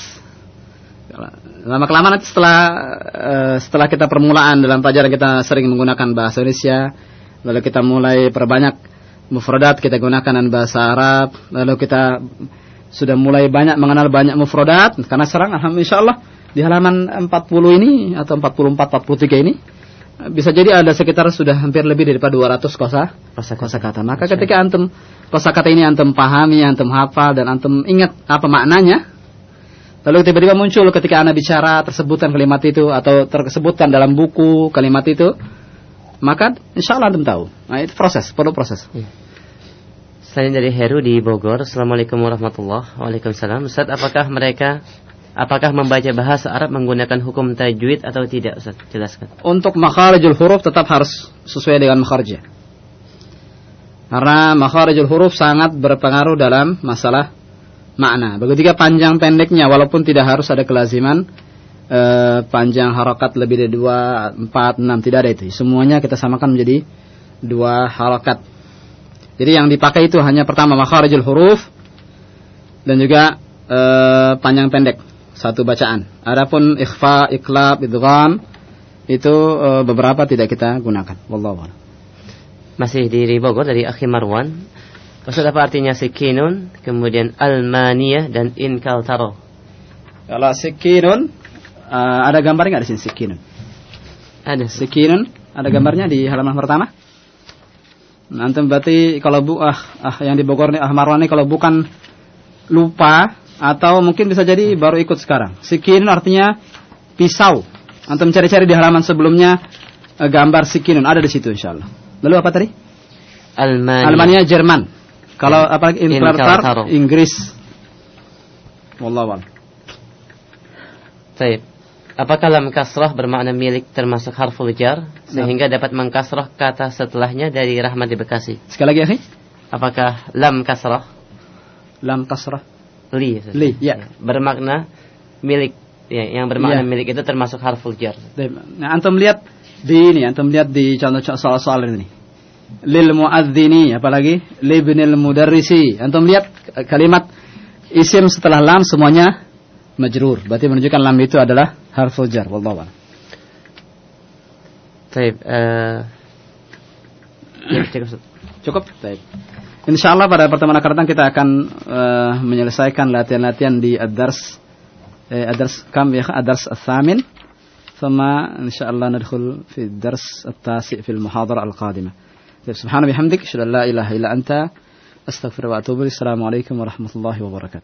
Lama kelamaan nanti setelah uh, setelah kita permulaan dalam pelajaran kita sering menggunakan bahasa Indonesia, lalu kita mulai perbanyak mufradat kita gunakan dengan bahasa Arab, lalu kita sudah mulai banyak mengenal banyak mufradat karena sekarang alhamdulillah insyaallah di halaman empat puluh ini atau empat puluh empat empat puluh tiga ini bisa jadi ada sekitar sudah hampir lebih daripada dua ratus kosa kosakata. Maka ketika antum kosakata ini antum pahami, antum hafal dan antum ingat apa maknanya, lalu tiba-tiba muncul ketika anda bicara tersebutkan kalimat itu atau tersebutkan dalam buku kalimat itu, maka insyaallah antum tahu. Nah, itu proses, perlu proses. Ya. Selain dari Heru di Bogor, Assalamualaikum warahmatullahi wabarakatuh. Waalaikumsalam. Ustaz, apakah mereka apakah membaca bahasa Arab menggunakan hukum tajwid atau tidak, Ustaz? Jelaskan. Untuk makharijul huruf tetap harus sesuai dengan makharijnya. Karena makharijul huruf sangat berpengaruh dalam masalah makna. Begitu juga panjang pendeknya, walaupun tidak harus ada kelaziman eh, panjang harakat lebih dari dua, empat, enam, tidak ada itu. Semuanya kita samakan menjadi dua harakat. Jadi yang dipakai itu hanya pertama makharijul huruf dan juga eh, panjang pendek satu bacaan. Adapun ikhfa, iqlab, idgham itu e, beberapa tidak kita gunakan. Wallahu a'lam. Masih di Bogor dari Akhi Marwan. Ustaz, apa artinya sikinun, kemudian almaniyah dan inkaltaro? Kalau sikinun e, ada gambarnya enggak di sini sikinun? Ada. Sikinun ada gambarnya di halaman pertama. Nanti berarti kalau bu ah, ah yang di Bogor nih ah Marwan nih kalau bukan lupa atau mungkin bisa jadi baru ikut sekarang. Sikinun artinya pisau. Antum cari-cari di halaman sebelumnya eh, gambar sikinun ada di situ insyaallah. Lalu apa tadi? Almania. Almania Jerman. Kalau apa Invertar Inggris. Wallahu a'lam. Baik. Apakah lam kasrah bermakna milik termasuk harful jar sehingga nah. dapat mengkasrah kata setelahnya dari Rahmat di Bekasi? Sekali lagi ya, apakah lam kasrah? Lam kasrah. Li, li, ya. Bermakna milik, ya, yang bermakna ya. milik itu termasuk harful jar. Nah, antum lihat di ini, antum lihat di contoh soal-soal ini. Lil muadzini, apalagi libnil mudarrisi. Antum lihat kalimat isim setelah lam semuanya majrur. Berarti menunjukkan lam itu adalah harful jar. Wallahu a'lam. Baik, uh, ya, cukup. Cukup. Baik. Insyaallah pada pertemuan akan datang kita akan uh, menyelesaikan latihan-latihan di ad-dars eh, ad-dars kam ya ad-dars ats-tsamin thumma insyaallah nadkhul fi ad-dars at-tasi' fi al-muhadharah al-qadimah. Subhana bihamdik asyhadu an la ilaha illa anta astaghfiruka wa atubu ilaik. Assalamu alaikum warahmatullahi wabarakatuh.